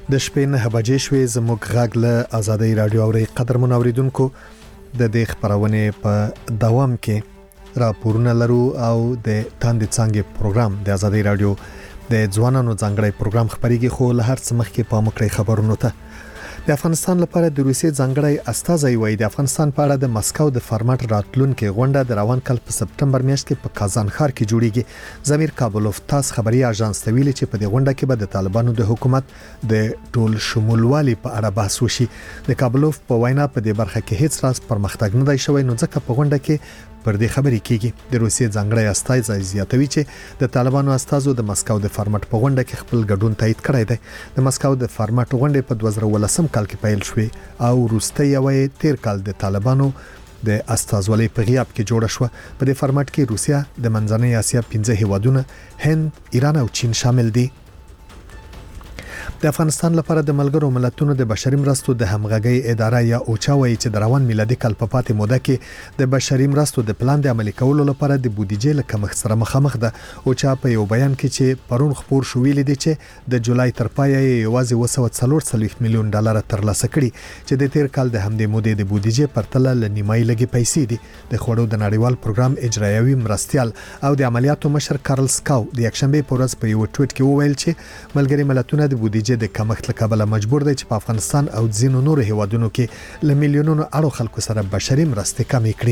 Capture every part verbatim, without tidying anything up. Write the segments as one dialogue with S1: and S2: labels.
S1: د شپې نه بجې شوې زموږ غږ له آزادۍ رادیو اوري قدرمن اوریدونکو د دې خبرونه په دوام کې راپورونه لرو او د تاند څنګه پروګرام د آزادۍ رادیو د ځوانانو ځانګړی پروګرام خبريږي خو له هر څه مخکې په مکرې خبرونه ته د افغانستان لپاره د روسیې ځانګړی استازی وایي د افغانستان په اړه د مسکو د فارمټ راتلونکو غونډه د روان کال په سپتمبر میاشت کې په کازان ښار کې جوړیږي زمیر کابلوف تاس خبري اژانس ته ویلي چې په دې غونډه کې به د طالبانو د حکومت د ټول شمولوالي په اړه بحث وشي د کابلوف په وینا په دې برخه کې هیڅ راز پرمختګ نه دی شوی نو ځکه په غونډه کې پر دې خبرې کېږي د روسیې ځانګړی استازی زیاتوي چې د طالبانو استازو د مسکو د فارمټ په غونډه کې خپل ګډون تایید کړی دی د مسکو د فارمټ غونډه په دوه زره ولسم کال کې پیل شوې او روسته یوې تیر کال د طالبانو د استازولۍ په غیاب کې جوړه شو په دې فارمټ کې روسیا د منځنۍ اسیا پنځه هیوادونه هند ایران او چین شامل دي د افغانستان لپاره د ملګرو ملتونو د بشري مرستو د همغږي اداره یا اوچا وایي چې د روان میلادي کال په پاتې موده کې د بشري مرستو د پلان د عملي کولو لپاره د بودیجې له کمښت سره مخامخ ده اوچا په یو بیان کې چې پرون خبر شو ویل دي چې د جولای تر پایه یوازې دوه سوه څلور میلیون ډالر ترلاسه کړي چې د تیر کال د همدې مودې د بودیجې پرتله ل نیمایي لګي پیسې دي د خوړو د نړیوال پروګرام اجرایوي مرستيال او د عملیاتو مشر کارل سکاو د یکشنبه په ورځ په یو ټویټ کې وویل چې ملګري ملتونه د بودیجې د کمښت له کبله مجبور دي چې په افغانستان او ځینو نورو هیوادونو کې ل میلیونونو اړو خلکو سره بشري مرستې کمې کړي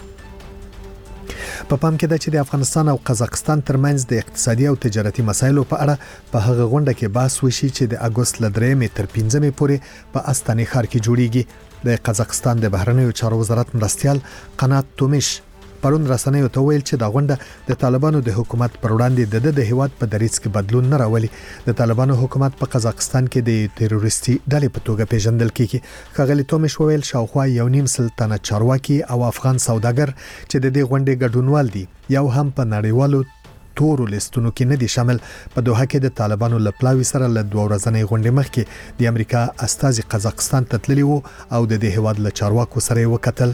S1: په پام کې ده چې د افغانستان او قزاقستان ترمنځ د اقتصادي او تجارتي مسایلو په اړه په هغه غونډه کې بحث وشي چې د اگست ل درېمې تر پنځمې پورې په استاني ښار کې جوړیږي د قزاقستان د بهرنیو چارو وزارت مرستيال قنات تومش پرون رسنیو ته ویل چې دا غونډه د طالبانو د حکومت پر وړاندې د د هیواد په دریځ کې بدلون نه راولي د طالبانو حکومت په قزاقستان کې د تروریستي ډلې په توګه پیژندل کیږي خغلی تومش ویل شاوخوا یو نیم سلطنه چارواکي او افغان سوداګر چې د دې غونډې ګډونوال دي یو هم په نړیوالو تورو لیستونو کې نه دي شامل په دوحه کې د طالبانو لپلاوي سره له دوه ورځې غونډې مخکې د امریکا استازي قزاقستان ته تللی وو او د دې هیواد له چارواکو سره وکتل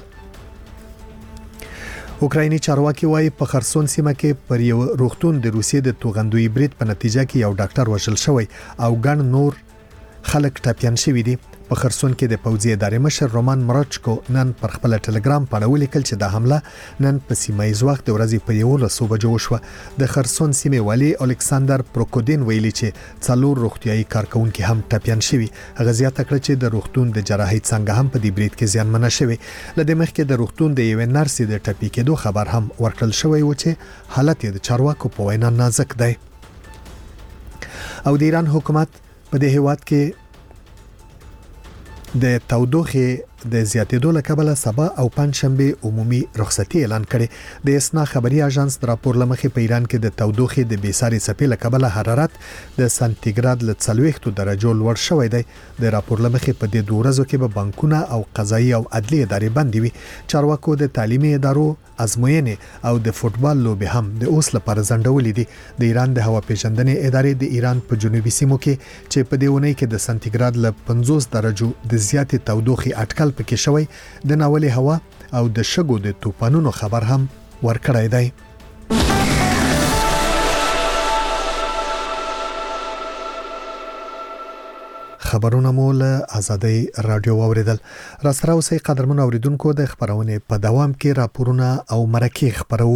S1: اوکرایني چارواکي وايي په خرسون سیمه کې پر یو روغتون د روسیې د توغندوی برید په نتیجه کې یو ډاکټر وژل شوی او ګڼ نور خلک ټپيان شوي دي په خرسون کې د پوځي ادارې مشر رومان مرچکو نن پر خپل ټلګرام باندې ولیکل چې د حمله نن په سیمایي وخت د ورځې په یو لسو بجو شو د خرسون سیمه والی الکساندر پروکودین ویلي چې څلور روغتيایي کارکونکو هم ټپيان شوي هغه زیاته کړ چې د روغتون د جراحي څنګه هم په دې برید کې زیانمنه شوی لدې مخکې د روغتون د یو نرسې د ټپي کېدو خبر هم ورکړل شوی و چې حالت د چارواکو په وینا نازک دی او د ایران حکومت په دې هیواد کې د تودوخه د زیاتېدو له کبله سبا او پنځشنبه عمومي رخصتي اعلان کړي د اسنا خبري اژانس د راپور لمخې په ایران کې د تودوخه د بیساري څپې له کبله حرارت د سانتیګراد له څلوېښت درجو لوړ شوی دی د راپور لمخې په دې دوه ورځو کې به بانکونه او قضایي او عدلي ادارې بند وي چارواکو د تعلیمي ادارو ازموینې او د فوتبال لوبې هم د اوس لپاره ځنډولې دي د ایران د هوا پیژندنې ادارې د ایران په جنوبي سیمو کې چې په دې ونې کې د سانتیګراد له پنځوس درجو د زیاتې تودوخه اټکل پکې شوی د ناولې هوا او د شګو د طوفانونو خبر هم ورکړی دی خبرونه مول آزادۍ رادیو اوریدل را سره اوسې قدرمن اوریدونکو د خبرونه په دوام کې راپورونه او مرکه خبرو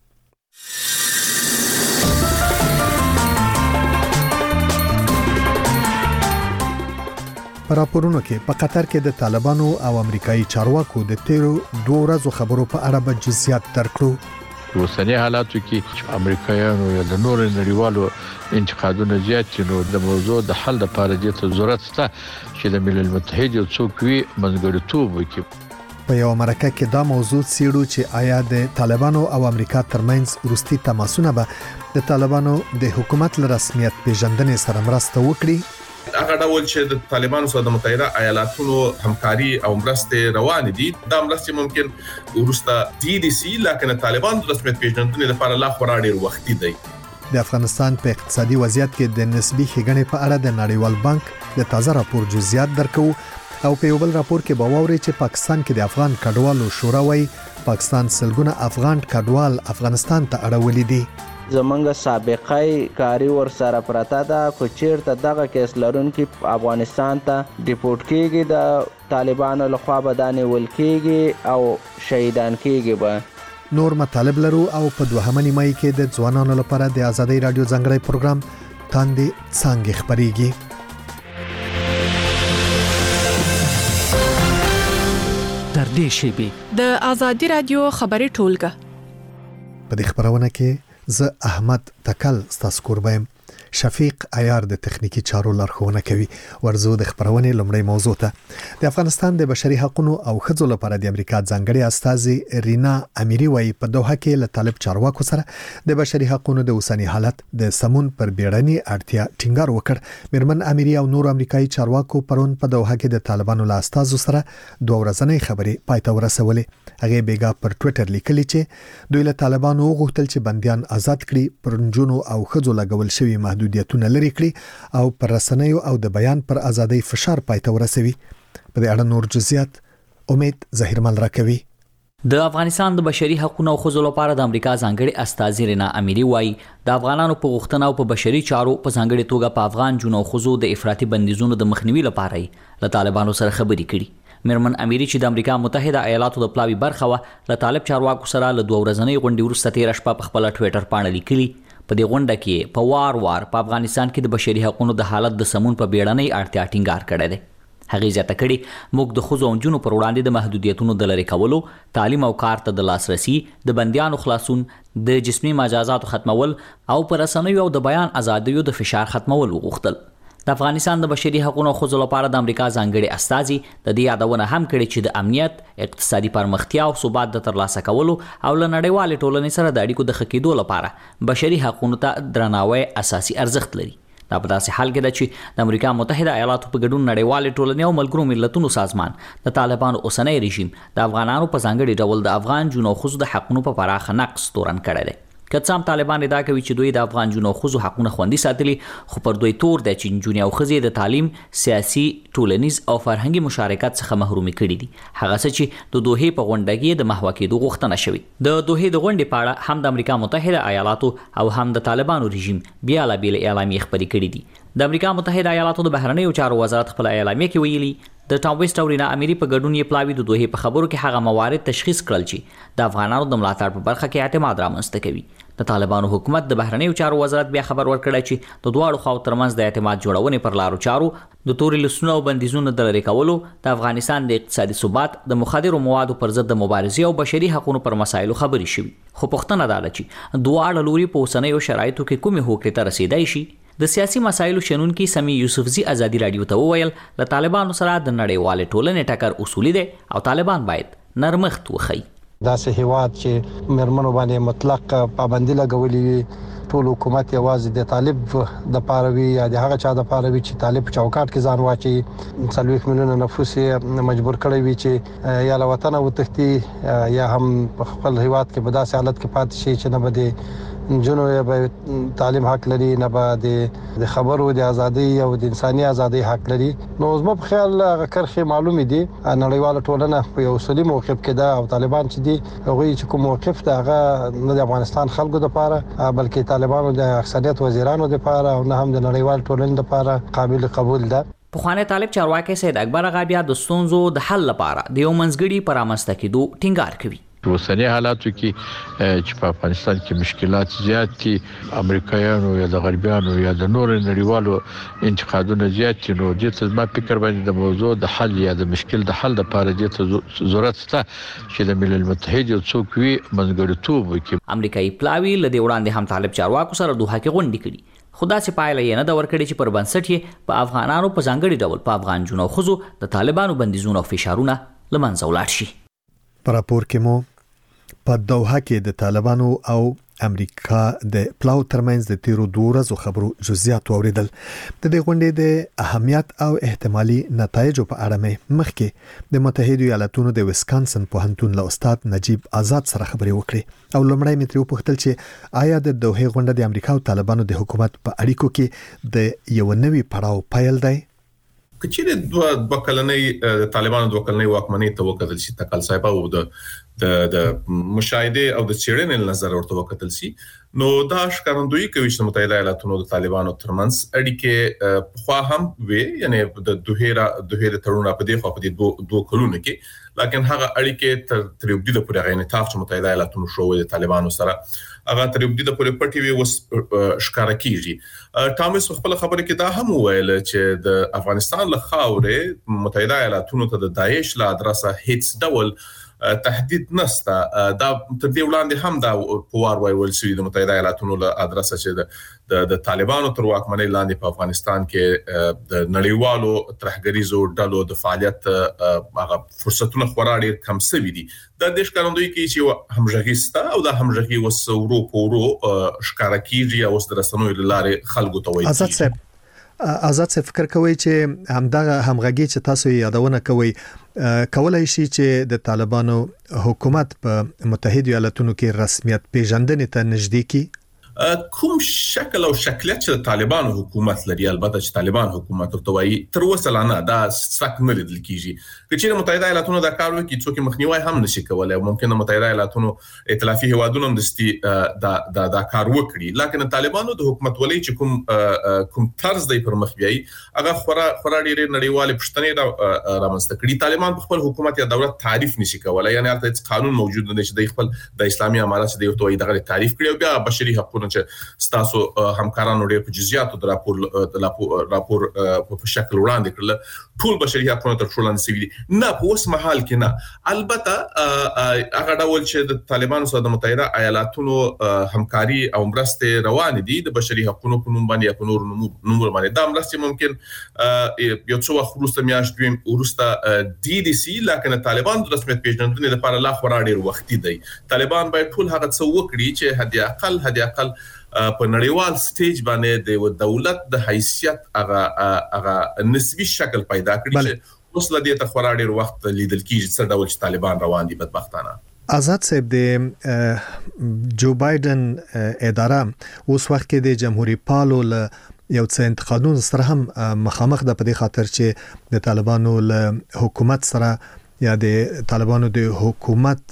S1: په راپورونو کې په قطر کې د طالبانو او امریکایي چارواکو د تیرو دوه ورځو خبرو په اړه به جزئیات درکړو
S2: اوسنی حالاتو کې امریکایانو یا د نور نړیوالو انتقادونه زیات نو د موضوع د حل لپاره د ضرورت شته چې د ملل متحد یو څوک وي منځګړیتوب وکړي
S1: په یو مرکه کې دا موضوع سیړو چې آیا د طالبانو او امریکا ترمنځ وروستي تماسونه به د طالبانو د حکومت له رسمیت پیژندنې سره مرسته وکړي
S3: هغه ډول چې د طالبانو سره د متحده ایالاتونو همکاري او مرستې روان دي دا مرستې ممکن ورسته دي دي سي لکه طالبان د رسمیت پیژندنې لپاره لا خورا ډیر وخت دی
S1: د افغانستان په اقتصادي وضعیت کې د نسبی ښېګڼې په اړه د نړیوال بانک د تازه راپور جزئیات درکو او په یو بل راپور کې به واوري چې پاکستان کې د افغان کډوالو شورا وايي پاکستان سلګونه افغان کډوال افغانستان ته اړولې دي.
S4: زمونږ سابقه کاری ور سره پراته ده کو چیرته دغه کیس لرونکي افغانستان ته ډیپورټ کیږي د طالبانو لخوا به دانه ول کیږي او شهیدان کیږي به.
S1: نور مطالب لرو او په دوهمه نیمه کې د ځوانانو لپاره د ازادي رادیو ځنګړی پروګرام تاندې څنګه خبريږي.
S5: تر دې شی
S6: د ازادي رادیو خبري ټولګه
S1: په دې خبرونه کې زه احمد تکل ستاسو قربایم. شفیق عیار د تخنیکی چارو لارښوونه کوي. ورزو د خبرونې لومړی موضوع ته د افغانستان د بشري حقوقو او ښځو لپاره د امریکا ځانګړي استاذ رینا امیری وايي په دوحه کې له طالب چارواکو سره د بشري حقوقو د اوسنی حالت د سمون پر بیړني اړتیا ټینګار وکړ. مرمن امیری او نور امریکایي چارواکو پرون په دوحه کې د طالبانو له استاذو سره دوه ورځنۍ خبرې پای ته ورسولې. هغه بیګا پر ټوئیټر لیکلی چې دوی له طالبانو غوښتل چې بنديان آزاد کړي، پرنجونو او ښځو لګول شوی محدودیتونه لري کړي او پر رسنیو او د بیان پر ازادۍ فشار پای ته ورسوي. په دې اړه نور جزئیات امید ظاهرمل راکوي.
S5: د افغانستان د بشري حقوقو او ښځو لپاره د امریکا ځانګړي استاذ رینا امیری وايي د افغانانو په غوښتنه او په بشري چارو په ځانګړي توګه په افغان جنو ښځو د افراطي بندیزونو د مخنیوي لپاره له طالبانو سره خبرې کړي. مرمن امیری چې د امریکا متحده ایالاتو د پلاوی برخه و له طالب چارواکو سره له دوه ورځنۍ غونډې وروسته تیر شپه په خپل ټوئیټر باندې لیکلي په دې غونډه کې په وار وار په افغانستان کې د بشري حقوقو د حالت د سمون په بیړنۍ اړتیا ټینګار کړی دی. هغه زیاته کړي موږ د ښځو او نجونو پر وړاندې د محدودیتونو د لرې کولو، تعلیم او کار ته د لاسرسي، د بندیانو خلاصون، د جسمي مجازاتو ختمول او پر رسنیو او د بیان ازادیو د فشار ختمول وغوښتل. د افغانستان د بشري حقوقو او ښځو لپاره د امریکا ځانګړي استازي د دې یادونه هم کړې چې د امنیت، اقتصادي پرمختیا او ثبات د ترلاسه کولو او له نړیوال ټولنې سره د اړیکو د ښه کېدو لپاره بشري حقوقو ته درناوی اساسي ارزښت لري. دا په داسې حال کې ده چې د امریکا متحده ایالاتو په ګډون نړیوال ټولنې او ملګرو ملتونو سازمان د طالبانو اوسنی رژیم د افغانانو په ځانګړي ډول د افغان جنو ښځو د حقوقو په پراخه نقص تورن کړی دی. که څه هم طالبان ادعا کوي چې دوی د افغان جنو ښځو حقوقونه خوندي ساتلي، خو پر دوی تور دی چې نجونې او ښځې د تعلیم، سیاسي، ټولنیز او فرهنګي مشارکت څخه محرومي کړي دي. هغه څه چې د دوحې په غونډه کې د محوه کېدو غوښتنه شوې. د دوحې د غونډې په اړه هم د امریکا متحده ایالاتو او هم د طالبانو رژیم بیلابېل اعلامیې خپرې کړي دي. د امریکا متحده ایالاتو د بهرنیو چارو وزارت خپل اعلامیه کې ویلي د ټام ویسټ او رینا امیری په ګډون یې پلاوی د دوحې په خبرو کې هغه موارد تشخیص کړل چې د افغانانو د ملاتړ په برخه کې اعتماد رامنځته کوي. د طالبانو حکومت د بهرنیو چارو وزارت بیا خبر ورکړی چې د دواړو خواو ترمنځ د اعتماد جوړونې پر لارو چارو، د تورې لسونو او بندیزونو د لرې کولو، د افغانستان د اقتصادي ثبات، د مخدرو موادو پر ضد د مبارزې او بشري حقوقو پر مسایلو خبرې شوي. خو پوښتنه دا ده چې دواړه لوري په اوسنیو شرایطو کې کومې هوکړې ته رسیدای شي. د سیاسي مسایلو شنونکي سمی یوسفزي ازادي رادیو ته وویل له طالبانو سره د نړیوال ټولنې ټکر اصولي دی او طالبان باید نرمښت وښيي.
S7: داسې هیواد چې مرمنو باندې مطلق پابندي لګولې وي، ټول حکومت یوازې د طالب د پاروي یا د هغه چا د پاروي چې طالب چوکاټ کې ځان واچي، څلوېښت میلیونه نفوس یې مجبور کړی وي چې یا له وطنه وتښتي یا هم په خپل هیواد کې په داسې حالت کې پاتې شي چې نه به د جنو به تعلیم حق لري، نه به د خبرو د ازادي او د انساني ازادي حق لري. نو زما په خیال هغه کرخه معلومه دي نړیواله ټولنه په یو سلیم موقف کې ده او طالبان چې دي هغه چې کوم موقف ده هغه نه د افغانستان خلکو لپاره بلکې طالبانو د اکثریت وزیرانو لپاره او نه هم د نړیوال ټولنې لپاره قابل قبول ده.
S5: پخوانی طالب چارواکي سید اکبر غابیا د ستونزو د حل لپاره د یو منځګړي پرامسته کېدو ټینګار کوي.
S2: اوسنی حالاتو کې چې په افغانستان کې مشکلات زیات دي، امریکایانو یا د غربیانو یا د نور نړیوالو انتقادونه زیات دي، نو د ته ما فکر باندې د موضوع د حل یا د مشکل د حل لپاره د ضرورت شته چې د ملل متحد یو څوک وي منځګړیتوب وکړي.
S5: امریکایي پلاوی لدې وړاندې هم طالب چارواکو سره دوحه کې غونډې کړي، خو داسې پایله یې نه ده ورکړې چې پر بنسټ یې په افغانانو په ځانګړي ډول په افغان جنو ښځو د طالبانو بندیزونه او فشارونه له منځه ولاړ شي.
S1: په راپور کې مو په دوحه کې د طالبانو او امریکا د پلاو ترمنځ د تیرو دوه ورځو خبرو جزئیات اوریدل. د دې غونډې د اهمیت او احتمالي نتایجو په اړه مې مخکې د متحده ایالاتونو د ویسکانسن پوهنتون له استاد نجیب آزاد سره خبرې وکړې او لومړی مې ترې وپوښتل چې آیا د دوحې غونډه د امریکا او طالبانو د حکومت په اړیکو کې د یو نوي پړاو پیل دی؟
S3: کچېره دوه دوه کلنې طالبانو دوه کلنې واکمنۍ ته وکتل شي تکل صاحب او د د مشاهده او د چیرې نظر ورته وکتل شي نو دا ښکارندوی کوي چې متحده ایالاتونو د طالبانو ترمنځ اړیکې خو هم وي یعنی د دوهره دوهره تړون په دې خو په دې دوه کلونو کې لکه هغه اړیکې تر تر یو د پورې غوښنه تاسو متحده ایالاتونو شوې د طالبانو سره هغه تر یو د پورې پټي وي وس ښکارا کیږي ټامس خپل خبره کې دا هم ویل چې د افغانستان له خاورې متحده ایالاتونو ته د داعش له ادرسه هیڅ ډول تهدید نسته دا تر دې وړاندې هم دا پوار ویل شوی د متحده ایالاتونو له ادرسه چې د د طالبانو تر واکمنۍ لاندې په افغانستان کې د نړیوالو ترهګریزو ډلو د فعالیت هغه فرصتونه خورا ډیر کم شوي دي د دې ښکارندوی کې چې همغږي ستا او د همغږي وسورو پورو ښکارا کیږي او د رسنوي لارې خلکو ته وایي
S1: آزاد صاحب آزاد څه فکر کوي چې همدغه همغږي چې تاسو یادونه کوي کولای شي چې د طالبانو حکومت په متحده ایالاتونو کې رسمیت پیژندنې ته نږدې کی
S3: کوم شکل او شکلیت چې طالبانو حکومت لري البته چې طالبان حکومت ورته وایي تر اوسه لا نه دا سک نه لیدل کیږي چې متحده ایالاتونو دا کار وکړي څوک مخنیوي هم نشي کولای ممکن متحده ایالاتونو ائتلافي هوادونو هم دستي دا دا دا کار وکړي لکه طالبانو د حکومت ولې چې کوم کوم طرز دی پر مخ بیاي هغه خورا خورا ډېر نړیوال پښتنې رامنځته کړي طالبان په خپل حکومت یا دولت تعریف نشي کولای یعنی هلته قانون موجود نه چې د خپل د اسلامي امارات د یو توي دغه تعریف کړي او بیا بشري حقوق چې تاسو همکارانو ډېر په جزئیاتو د راپور د راپور په شکل وړاندې کړل ټول بشري حقوقو تر ټولو نسوي نه په اوس مهال کې نه البته هغه ډول چې د طالبانو سره د متحده ایالاتونو همکاري او مرسته روان دي د بشري حقوقو په نوم باندې په نور نوم باندې دا مرسته ممکن یو څو وخت وروسته میاشت وروسته دي دي سي لکه طالبان د رسمیت پیژندنې لپاره لا خورا ډېر وخت دی طالبان باید ټول هغه څه وکړي چې هدي اقل هدي اقل په نړیوال سټیج باندې د دولت د حیثیت هغه هغه نسبی شکل پیدا کړي چې اوس لدی ته خورا ډیر وخت لیدل کیږي څه ډول چې طالبان روان دي بدبختانه
S1: آزاد صاحب د جو بایدن اداره اوس وخت کې د جمهوریت پالو له یو څه انتقادونو سره هم مخامخ ده په دې خاطر چې د طالبانو له حکومت سره یا د طالبانو د حکومت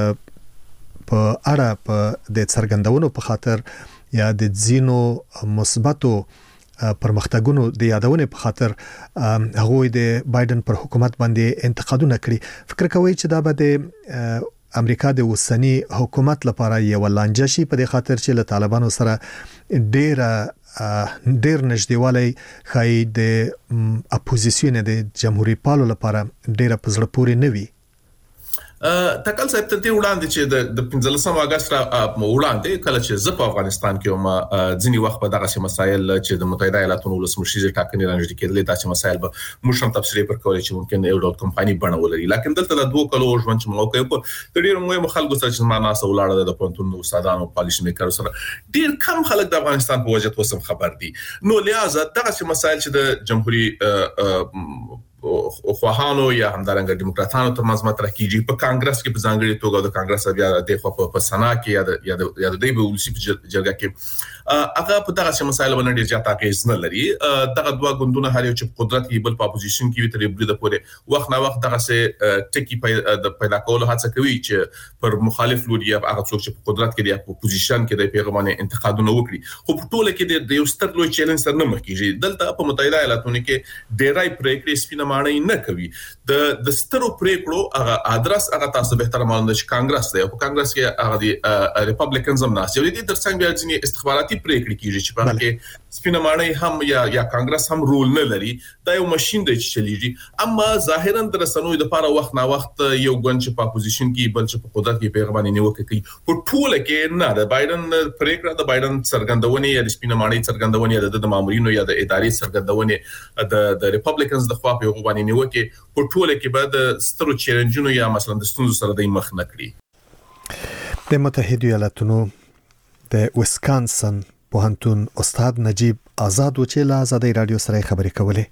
S1: په اړه په د څرګندونو په خاطر یا د زینو مثبتو پرمختګونو د یادونه په خاطر هغه د بایدن پر حکومت باندې انتقادونه کړي فکر کوي چې دا به د امریکا د وسنی حکومت لپاره یو لانجه شي په دې خاطر چې له طالبانو سره ډېر ډېر نږدېوالی خای د اپوزیسیون د جمهوریت پالو لپاره ډېر پزړه پورې نه وي
S3: تکل صاحب ته وړاندې چې د پنځلسم اگست را وړاندې کله چې زه په افغانستان کې ما ځینی وخت په دغه مسایل چې د متحده ایالاتونو ولسمشر ټاکنې رانجدي کېدلې تاسو مسایل به موږ هم تفسیر پر کولای چې ممکن یو ډول کمپایني بڼه ولري لکه دلته د دوه کلو ژوند چې موقع په ډېر مهمه خلکو سره چې ما ناسه ولاړه د پونتون استادانو پالیسي میکر سره ډېر کم خلک د افغانستان په وجه توسم خبر دي نو لہذا دغه مسایل چې د جمهوریت خواهانو یا همدارنګه دیموکراتانو ترمنځ مطرح کیږي په کانګرس کې په ځانګړي توګه د کانګرس بیا د خو په سنا کې یا د یا د یا د دی په ولسی جرګه کې هغه په دغه مسایل باندې ډیر زیات اغیز نه لري دغه دوه ګوندونه هر یو چې قدرت کې بل په اپوزیشن کې تر بل د پورې وخت نه وخت دغه سه ټکی پیدا کول هڅه کوي چې پر مخالف لوري یا هغه څوک چې په قدرت کې دی په اپوزیشن کې د پیغامونه انتقادونه وکړي خو په ټوله کې د یو ستر لوی چیلنج سره نه مخ کیږي دلته په متحده ایالاتونو کې ډیرای پریکړې سپینه معنی نه کوي د د سترو پریکړو هغه ادرس هغه تاسو به تر معلومه چې کانګرس دی په کانګرس کې هغه دی ریپبلیکنز هم ناس یو دي تر څنګه بیا ځینې استخباراتي پریکړې کیږي چې په هغه کې سپینه معنی هم یا یا کانګرس هم رول نه لري دا یو ماشين دی چې چلیږي اما ظاهرا در رسنوي د لپاره وخت نه وخت یو ګوند چې په اپوزیشن کې بل چې په قدرت کې پیغامونه نیوکه کوي په ټوله کې نه د بایدن پریکړه د بایدن څرګندونه یا د سپینه معنی څرګندونه یا د مامورینو یا د ادارې څرګندونه د د ریپبلیکنز د خوا په یو باندې نیوکه په ټوله کې بعد سترو چیلنجونو یا مثلا د ستونزو سره د مخ نه کړی
S1: د متحده ایالاتونو د ویسکانسن پوهنتون استاد نجیب آزاد و چې له آزادۍ رادیو سره خبرې کولې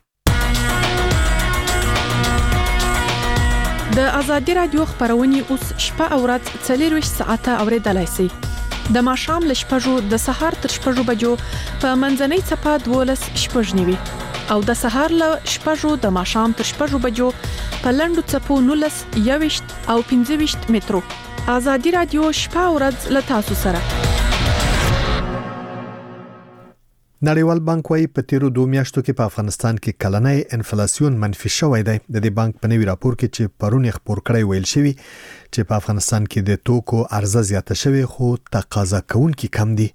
S6: د آزادۍ رادیو خبرونه اوس شپه او ورځ څلور ساعته اوریدلای شئ د ماښام له شپږو د سهار تر شپږو بجو په منځنۍ صفه دولس شپږ نیوي او د سهار له شپږو د ماښام تر شپږو بجو په لنډو چپو نولس یويشت او پنځه ویشت مترو. آزادي رادیو شپه او ورځ له تاسو سره.
S1: نړیوال بانک وايي په تیرو دوه میاشتو کې په افغانستان کې کلنۍ انفلیسیون منفي شوی دی. د دې بانک په نوي راپور کې چې پرون خبر کړی ویل شوی چې په افغانستان کې د توکو عرضه زیاته شوی خو تقاضا کوونکي کم دي.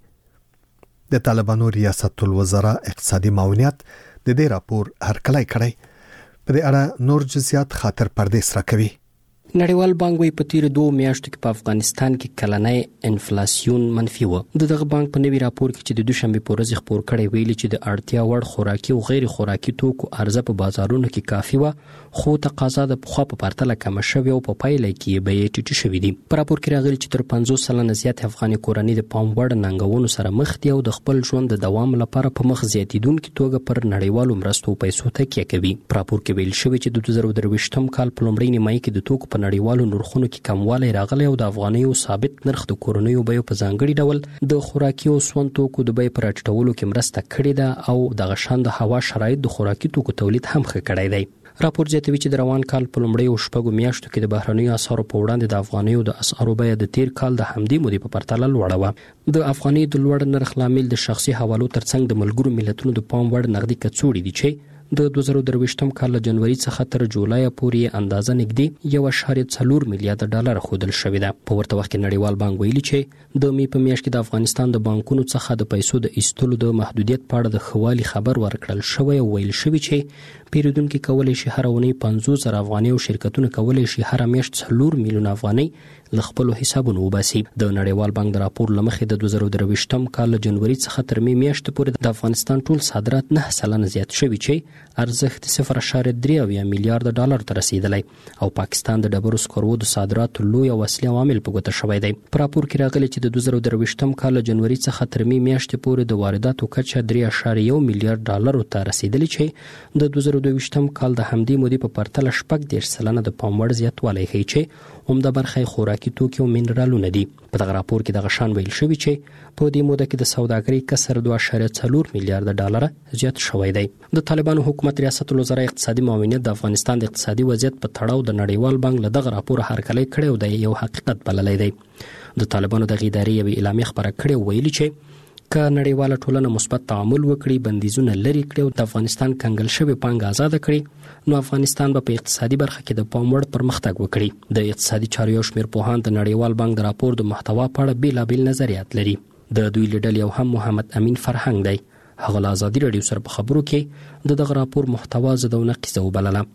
S1: د طالبانو ریاست الوزرا اقتصادي معاونیت د دې راپور هرکلی کړی. په دې اړه نور جزئیات خاطر پردیس راکوي.
S8: نړیوال بانک وايي په تیر دوه میاشتو کې په افغانستان کې کلنۍ انفلیسیون منفي و. دغه بانک په نوي راپور کې چې د دوشنبه په ورځ خبر کړی ویلي چې د اړتیا وړ خوراکي او غیر خوراکي توکو عرضه په بازارونو کې کافي و، خو تقاضا د پخوا په پرتله کم شوی او په پایله کې به یې ټیټ شوی دی. په راپور کې راغلي چې تر پنځوس سلنه زیات افغاني کورنۍ د پام وړ ننګونو سره مخ دي او د خپل ژوند د دوام لپاره په مخ زیاتیدونکو توګه پر نړیوالو مرستو پیسو تکیه کوي. په راپور کې ویل شوی چې د دوه زره درویشتم کال په لومړۍ نیمایي کې د توکو په نړیوالو نرخونو کې کموالی راغلی او د افغانیو ثابت نرخ د کورنیو بیو په ځانګړي ډول د خوراکي او سون توکو د بیې پر راټیټولو کې مرسته کړې ده او د غشان د هوا شرایط د خوراکي توکو تولید هم ښه کړی دی. راپور زیاتوي چې د روان کال په لومړۍ او شپږو میاشتو کې د بهرنیو اسعارو په وړاندې د افغانیو د اسعارو بیه د تیر کال د همدې مودې په پرتله لوړه وه. د افغاني د لوړ نرخ لامل د شخصي حوالو ترڅنګ د ملګرو ملتونو د پام وړ نقدي کڅوړې دي چې د دوه زره درویشتم کال له جنوري څخه تر جولای پورې اندازه نږدې یو اشاریه څلور میلیارډ ډالر خودل شوې ده. په ورته وخت کې نړیوال بانک ویلي چې د می په میاشت کې د افغانستان د بانکونو څخه د پیسو د ایستلو د محدودیت په اړه د خوالي خبر ورکړل شوی او ویل شوی چې پیرودونکو کولای شي هر ونی پنځوس زره افغاني او شرکتونه کولای شي هر میاشت څلور میلیون افغاني ل خپل حسابونو وباسي. د نړیوال بانک د راپور لمخې د دوه زره درویشتم کال جنوري څخه تر می میاشت پورې د افغانستان ټول صادرات نه سلنه زیات شوي چې ارزښت صفر اشاریه درې میلیارډ ډالر ته رسیدلی او پاکستان د ډبرو سکرو د صادراتو لوی او اصلي عوامل په ګوته شوی دی. په راپور کې راغلي چې د دوه زره درویشتم کال جنوري څخه تر می میاشت پورې د وارداتو کچه درې اشاریه میلیارډ ډالر ته رسیدلی چې د دوه زره دویشتم کال د همدې مودې په پرتله شپږ دېرش سلنه د پام وړ زیاتوالی ښیي چې عمده برخه خوراکي توکي او منرالونه دي. په دغه راپور کې د غشان ویل شوی چې په دې موده کې د سوداګرۍ کسر دوه اشاریه څلور میلیارډ ډالر زیات شوی دی. د طالبانو حکومت ریاست الوزرا اقتصادي معاونیت د افغانستان د اقتصادي وضعیت په تړاو د نړیوال بانک له دغه راپور هرکلی کړی او د یو حقیقت بللی دی. د طالبانو د ادارې یوې اعلامیه خبره کړې او ویلي چې که نړیواله ټولنه مثبت تعامل وکړي، بندیزونه لري کړي او د افغانستان کنګل شوی پانګه آزاد کړي، نو افغانستان به په اقتصادي برخه کې د پام وړ پرمختګ وکړي. د اقتصادي چارو یو شمېر پوهان د نړیوال بانک د راپور د محتوا په اړه بیلابیل نظریات لري. د دوی لیډل یو هم محمد امین فرهنګ دی. هغه له آزادي رادیو سره په خبرو کې د دغه راپور محتوا زده و نقیزه وبلله.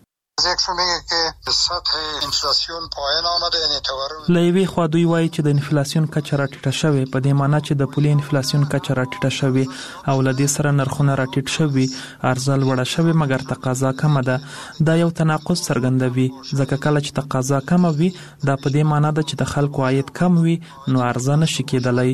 S9: لایوي خوا دوی وایي چې د انفلیسیون کچه راټیټه شوې، په دې معنی چې د پولي انفلیسیون کچه راټیټه شوې او له دې سره نرخونه راټیټ شوي، عرضه لوړه شوې مګر تقاضا کمه ده. دا یو تناقض څرګندوي ځکه کله چې تقاضا کمه وي دا په دې معنی ده چې د خلکو عاید کم وي نو عرضه نشي کېدلی.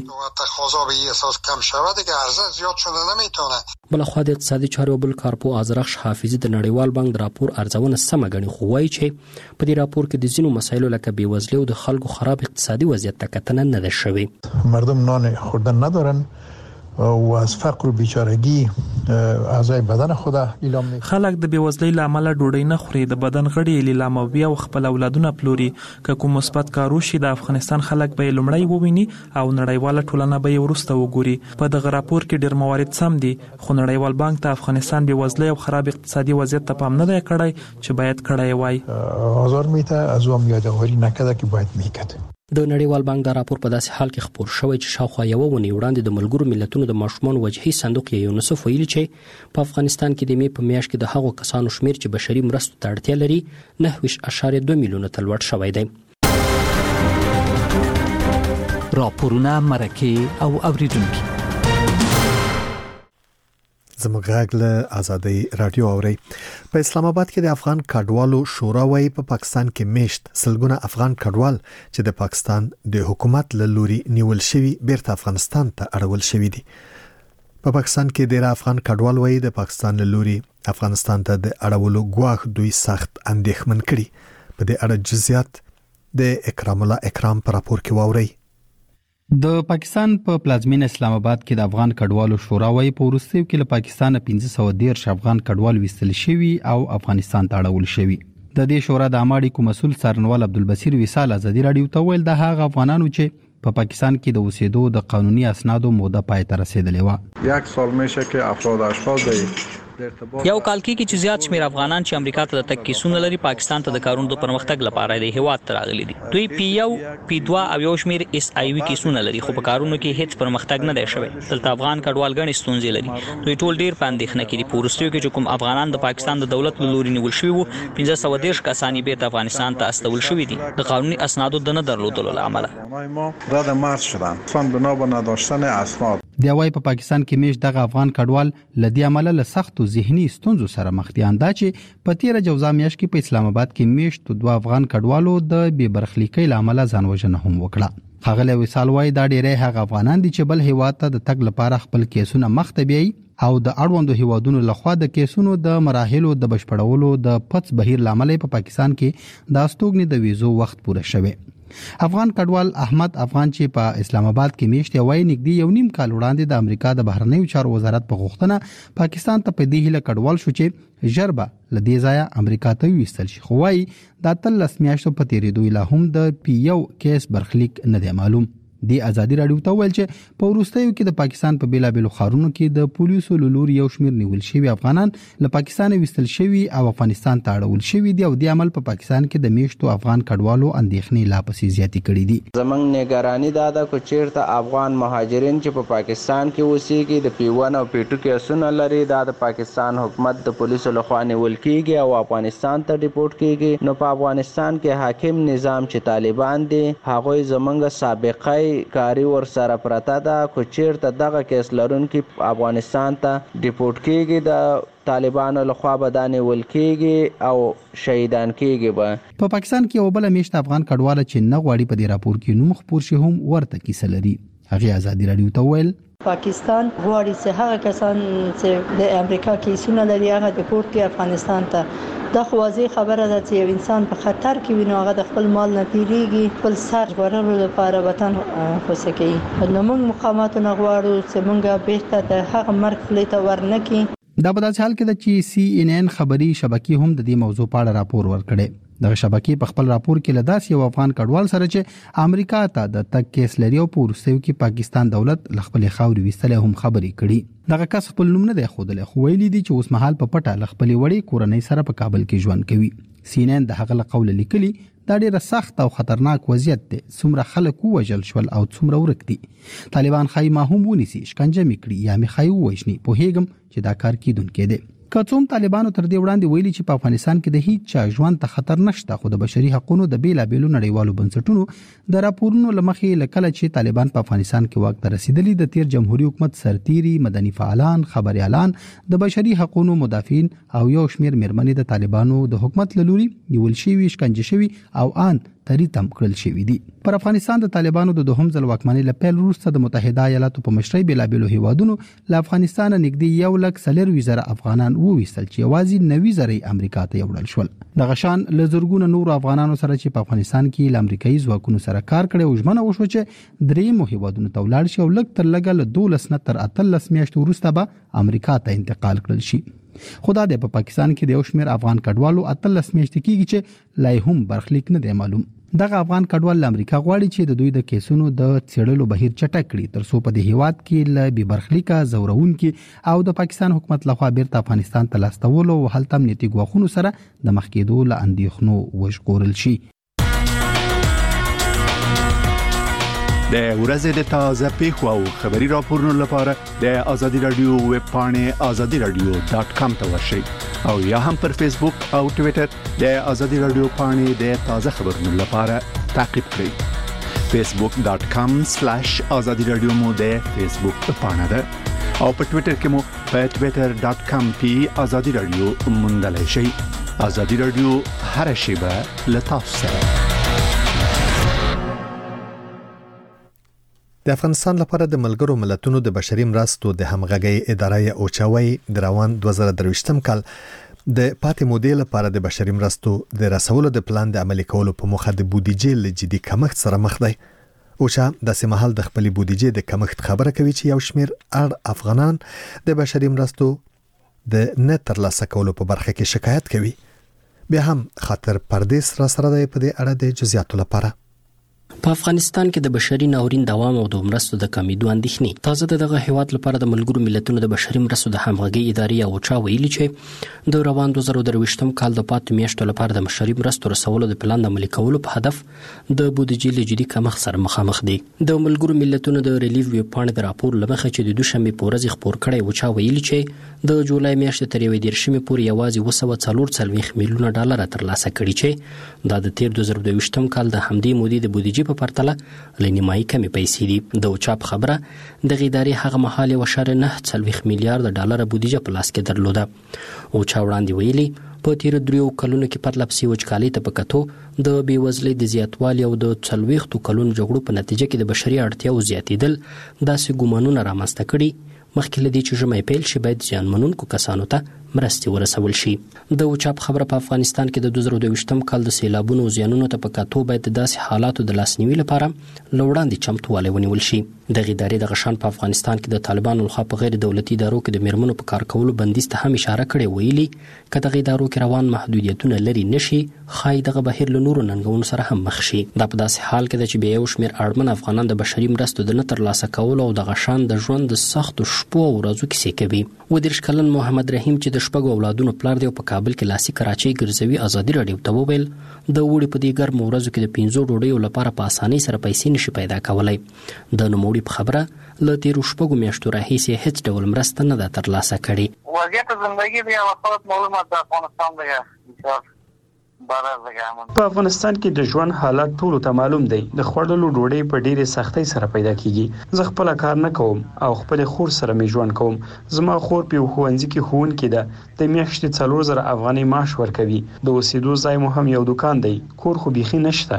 S8: بلخوا د اقتصادي چارو بل کارپو ازرخش حافظي د نړیوال بانک د راپور ارزونه سمه ګڼي، خو وایي چې په دې راپور کې د ځینو مسایلو لکه بیوزلي او د خلکو خراب اقتصادي وضعیت ته کتنه نه ده شوې.
S10: مردم نان خوردن ندارن و از فقر و بیچارگی اعضای بدن خود اعلام می‌کنند.
S9: خلک د بیوزلۍ له امله ډوډۍ نه خوري، د بدن غړي لیلاموي او خپل اولادونه پلوري. که کوم مثبت کار وشي د افغانستان خلک به یې لومړی وویني او نړیواله ټولنه به یې وروسته وګوري. په دغه راپور کې ډېر موارد سم دي، خو نړیوال بانک ته افغانستان بیوزلۍ او خراب اقتصادي وضعیت ته پام نه دی کړی چې باید کړی وای.
S10: آزار میته از هم یادآوری نکرده که باید میکرد.
S8: د نړیوال بانک دا راپور په داسې حال کې خبر شوی چې شاوخوا یوه اونۍ وړاندې د ملګرو ملتونو د ماشومانو وجهي صندوق یونیسف ویلي چې په افغانستان کې د می په میاشت کې د هغو کسانو شمیر چې بشري مرستو ته اړتیا لري نهه ویشت اشاریه دوه میلیونه ته لوړ شوی دی.
S5: راپورونه، مرکې او اوریدونکي
S1: زموږ غږ له آزادۍ رادیو اوري. په اسلام آباد کې د افغان کډوالو شورا وايي په پاکستان کې میشت سلګونه افغان کډوال چې د پاکستان د حکومت له لوري نیول شوی بیرته افغانستان ته اړول شوی دي. په پاکستان کې ډېر افغان کډوال وايي د پاکستان له لوري افغانستان ته د اړولو ګواښ دوی سخت اندېښمن کړي. په دې اړه جزئیات د اکرام الله اکرام پر راپور کې واوري.
S11: د پاکستان په پلازمین اسلام آباد کې د افغان کډوالو شورا وايي په وروستیو کې له پاکستان پنځه سوه دېرش افغان کډوال وستل شوي او افغانستان ته اړول شوي. د دې شورا د عامه اړیکو مسؤل څارنوال عبدالبصیر وصال ازادي رادیو ته ویل د هغه افغانانو چې په پاکستان کې د اوسېدو د قانوني اسنادو موده پای ته رسیدلې و.
S12: یک سال میشه که افراد اشخاص
S5: یو کال کې چې زیات شمیر افغانان چې امریکا ته د تګ کیسونه لري پاکستان ته د کارونو د پرمختګ لپاره د هیواد ته راغلي دي. دوی پی یو پی دوه او یو شمیر اس آی وی کیسونه لري خو په کارونو کې هیڅ پرمختګ نه دی شوی. دلته افغان کډوال غني ستونزې لري. دوی ټول ډیر په اندېښنه کې دي. په وروستیو کې چې کوم افغانان د پاکستان د دولت له لوري نیول شوي وو پنځه سوه دېرش کسان یې بیرته افغانستان ته استول شوي دي د قانوني اسنادو د نه درلودلو له امله.
S12: رد مرز شدن فن بنا به نداشتن اسناد.
S11: دی وايي په پاکستان کې میش دغه افغان کډوال لدی عمله له سختو ذهني ستونزو سره مخ دي. اندا چې په تیر جوزا میاش کې په اسلام آباد کې میش تو دوه افغان کډوالو د بې برخلیکۍ له عمله ځان وژنه هم وکړه. هغه وصال وايي دا ډېری هغه افغانان دي چې بل هیواد ته د تګ لپاره خپل کیسونه مخ ته بیاي او د اړوندو هیوادونو لخوا د کیسونو د مراحلو د بشپړولو د پڅ بهیر لامل په پاکستان کې د استوګنې د ویزو وخت پوره شوه. افغان کډوال احمد افغان چې په اسلام آباد کې میشته وای نږدې یو نیم کال وړاندې د امریکا د بهرنیو چارو وزارت په غوښتنه پاکستان ته په دې هله کډوال شو چې ژربه لدې ځای امریکا ته وستل شي. خو وای د تلس میاشتو په تیریدو لا هم د پی یو کیس برخلیک نه دی معلوم. دی ازادي رادیو ته ویل چې په وروستیو کې د پاکستان په بیلابېلو ښارونو کې د پولیسو له لوري یو شمېر نیول شوي افغانان له پاکستان وستل شوي او افغانستان ته اړول شوي دي او د عمل په پاکستان کې د میشتو افغان کډوالو اندېښنې لا پسې زیاتې کړې دي.
S4: زمنګ نگرانی دا ده چې چیرته افغان مهاجرین چې په پاکستان کې اوسېږي د پی ون او پی ټو کیسونه لري دا د پاکستان حکومت د پولیسو لخوا نیول کیږي او افغانستان ته ریپورت کیږي. نو په افغانستان کې حاکم نظام چې طالبان دي هغه زمنګ سابقه کاری ور سره پرتا ده کو چیرته دغه کیس لرونکي افغانستان ته ډیپورت کیږي د طالبانو لخوا به دانه ول کیږي او شهیدان کیږي. به
S11: په پاکستان کې یو بل میشت افغان کډوال چې نه غواړي په دې راپور کې نوم خبر شي هم ورته کیسه لري. هغه ازادي رادیو ته ویل
S13: پاکستان غواړي چې هغه کسان چې د امریکا کیسونه لري هغه ډیپورت کړي افغانستان ته. دا خو واضح خبره ده چې یو انسان په خطر کې وي نو هغه د خپل مال نه تیریږي خپل سر ورلو لپاره وطن خوسه کوي. نو موږ مقامات نه غواړو چې موږ به ته هغه مرګ فلیته ورنکي.
S11: دا په داسې حال کې ده چې سی ان ان خبري شبکې هم د دې موضوع په اړه راپور ورکړي. دغه شبکې په خپل راپور کې لداس یو افغان کډوال سره چې امریکا ته د تک کیس لري او په وروستیو کې پاکستان دولت خپل خاوري وستل هم خبري کړي. دغه کس خپل نوم نه دی خوده خو ویلي دي چې اوس مهال په پټه خپل وړي کورنۍ سره په کابل کې ژوند کوي. سینن د هغه قول لیکلي دا ډیره سخت او خطرناک وضعیت دی. څومره خلک وژل شول او څومره ورک دي. طالبان خای ما هم ونیسي شکنجه میکړي یا می خای وښني په هیګم چې دا کار کیدونکې دی. کڅوم طالبانو تر دې وړاندې ویلي چې په افغانستان کې د هیڅ چا ژوند ته خطر نشته خو د بشري حقوقو د بیلابېلو نړیوالو بنسټونو د راپورونو لمخې لکه چې طالبان په افغانستان کې واک ته رسیدلي د تیر جمهوریت حکومت سرتيري مدني فعالان خبريالان د بشري حقوقو مدافعین او یو شمېر مېرمنې د طالبانو د حکومت لوري نیول شوي شکنجه شوي او ان تری تم کړل شوی دي. پر افغانستان د طالبانو د دوهم ځل واکمنۍ لپاره وروسته د متحده ایالاتو په مشرۍ بیلابېلو هیوادونو له افغانستان نږدې یو لک سلر وزره افغانان وویستل چې یوازې نوي زره امریکا ته یوړل شول. دغه شان له زرګونو نور افغانانو سره چې په افغانستان کې ل امریکایي ځواکونو سره کار کړي او ژمنه وشو چې درې هیوادونو ته ولاړ شي او لک تر لګه له دولس نه تر اتلس میاشتو وروسته به امریکا ته انتقال کړل شي. خدا دې په پاکستان کې د یو شمېر افغان کډوالو اتلس میاشتې کېږي چې لای هم برخلیک نه دی معلوم. دغه افغان کډوال له امریکا غواړي چې د دوی د کیسونو د څېړلو بهیر چټک کړي تر څو په دې هیواد کې له بې برخلیکه زورونکي او د پاکستان حکومت لخوا بیرته افغانستان ته لاستولو او هلته امنیتي ګواښونو سره د مخ کېدو له اندېښنو وژغورل شي.
S14: د ورځې د تازه پیښو او خبري راپورونو لپاره د آزادي رادیو ویب پاڼې آزادي رادیو ډاټ کام ته ورشئ او یا هم پر فیسبوک او ټوئیټر د آزادي رادیو پاڼې د تازه خبرونو لپاره تعقیب کړئ. فیسبوک ډاټ کام سلیش آزادي رادیو مو د فیسبوک پاڼه ده او په ټوئیټر کې مو په ټوئیټر ډاټ کام پی آزادي رادیو موندلای شئ. آزادي رادیو هر شیبه له تاسو سره.
S1: د افغانستان لپاره د ملګرو ملتونو د بشري مرستو د همغږي ادارې اوچاوي د روان دوه زره درویشتم کال د پاتې مودې لپاره د بشري مرستو د رسولو د پلان د عملي کولو په موخه د بودیجې له جدي کمښت سره مخ دی. اوچا د سیمهال د خپل بودیجې د کمښت خبره کوي چې یو شمیر اړ افغانان د بشري مرستو د نه ترلاسه کولو په برخه کې شکایت کوي. بیا هم خاطر پردیس را سره د په دې اړه د جزئیاتو لپاره.
S8: په افغانستان کې د بشري ناورین دوام او د مرستو د کمیدو اندېښنې. تازه دغه هیواد لپاره د ملګرو ملتونو د بشري مرستو د همغږي ادارې او چا ویلي چې د روان دوه زره درویشتم کال د پاتې میاشتو لپاره د بشري مرستو رسولو د پلان د عملي کولو په هدف د بودیجې له جدي کمښت سره مخامخ دي. د ملګرو ملتونو د ریلیف ویب پاڼې د راپور لمخه چې د دوشنبه په ورځ خبر کړی و چا ویلي چې د جولای میاشتې تر یوې دیرشمې پورې یوازې اوه سوه څلور څلوېښت میلیونه ډالر ترلاسه کړي چې دا د تیر دوه زره درویشتم کال د همدې مودې د بودیجې په پرتله لنیمایي کمی پیسې دي. د اوچا په خبره د ادارې هغه مهال یو اشاریه نه څلوېښت میلیارډ ډالر بودیجه په لاس کې درلوده. اوچا وړاندې ویلي په تیر دریو کلونو کې پرله پسې وچکالۍ ته په کتو د بېوزلۍ د زیاتوالي او د څلوېښتو کلونو جګړو په نتیجه کې د بشري اړتیاو زیاتېدل داسې ګومانونه رامنځته کړي مخکې له دې چې ژمی پیل شي باید زیانمنونکو کسانو ته مرستې ورسول شي. د اوچا په خبره په افغانستان کې د دوه زره دویشتم کال د سیلابونو او زیانونو ته په کتو باید د داسې حالاتو د لاسنیوي لپاره له وړاندې چمتووالی ونیول شي. دغه ادارې د غشان په افغانستان کې د طالبانو لخوا په غیر دولتي ادارو کې د میرمنو په کار کولو بندیز ته هم اشاره کړې ویلي که دغه ادارو کې روان محدودیتونه لري نشي خای دغه بهیر له نورو ننګونو سره هم مخ شي. دا په داسې حال کې ده چې بیا یو شمېر اړمن افغانان د بشري مرستو د نه ترلاسه کولو او د غشان د ژوند د سختو شپو او ورځو کیسې کوي. و دېرش کلن محمد رحیم چې د شپږو اولادونو پلار دی او په کابل کې لاسي کراچۍ ګرځوي ازادي راډیو ته وویل د وړي په دې ګرمو ورځو کې د پنځو ډوډیو لپاره په اسانۍ سره پیسې نشي پیدا کولی. د نوموړي په خبره له تیرو شپږو میاشتو راهیسې هیڅ ډول مرسته نه ده ترلاسه کړې.
S15: وضعیت زندگی بیا وقت معلومات د افغانستان دی
S16: په افغانستان کې د ژوند حالت ټولو ته معلوم دی. د خوړلو ډوډۍ په ډېرې سختۍ سره پیدا کیږي. زه خپل کار نه کوم او خپل خور سره می ژوند کوم. زما خور په ښوونځي کې ښوونکې ده. د میاشتې څلور زره افغانۍ معاش ورکوي. د اوسېدو ځای مو هم یو دکان دی. کور خو بیخي نشته.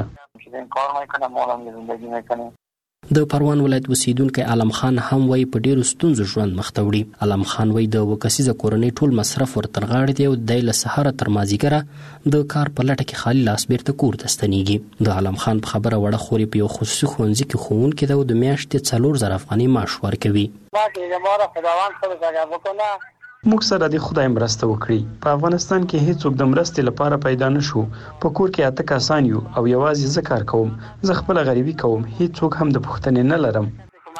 S8: د پروان ولایت اوسیدونکو علم خان هم وای په ډیرو ستونزو ژوند مخ ته وړي. علم خان وای د وکسیزه کورنۍ ټول مصرف ورتر غاړې دی او د له سهار تر مازیګره د کار په لټه کې خالی لاس بیرته کور ته ستنیږي. د علم خان په خبره وړه خوري په یو خصوصي ښوونځي کې ښوونکې ده او د میاشتې څلور زره افغانۍ معاش ورکوي.
S16: موږ سره د خدای مرسته وکړي. په افغانستان کې هیڅوک د مرستې لپاره پیدا نشو. په کور کې اته کسان یو او یوازې زه کار کوم. زه خپل غریبي کوم. هیڅوک هم د پوښتنې نه لرم.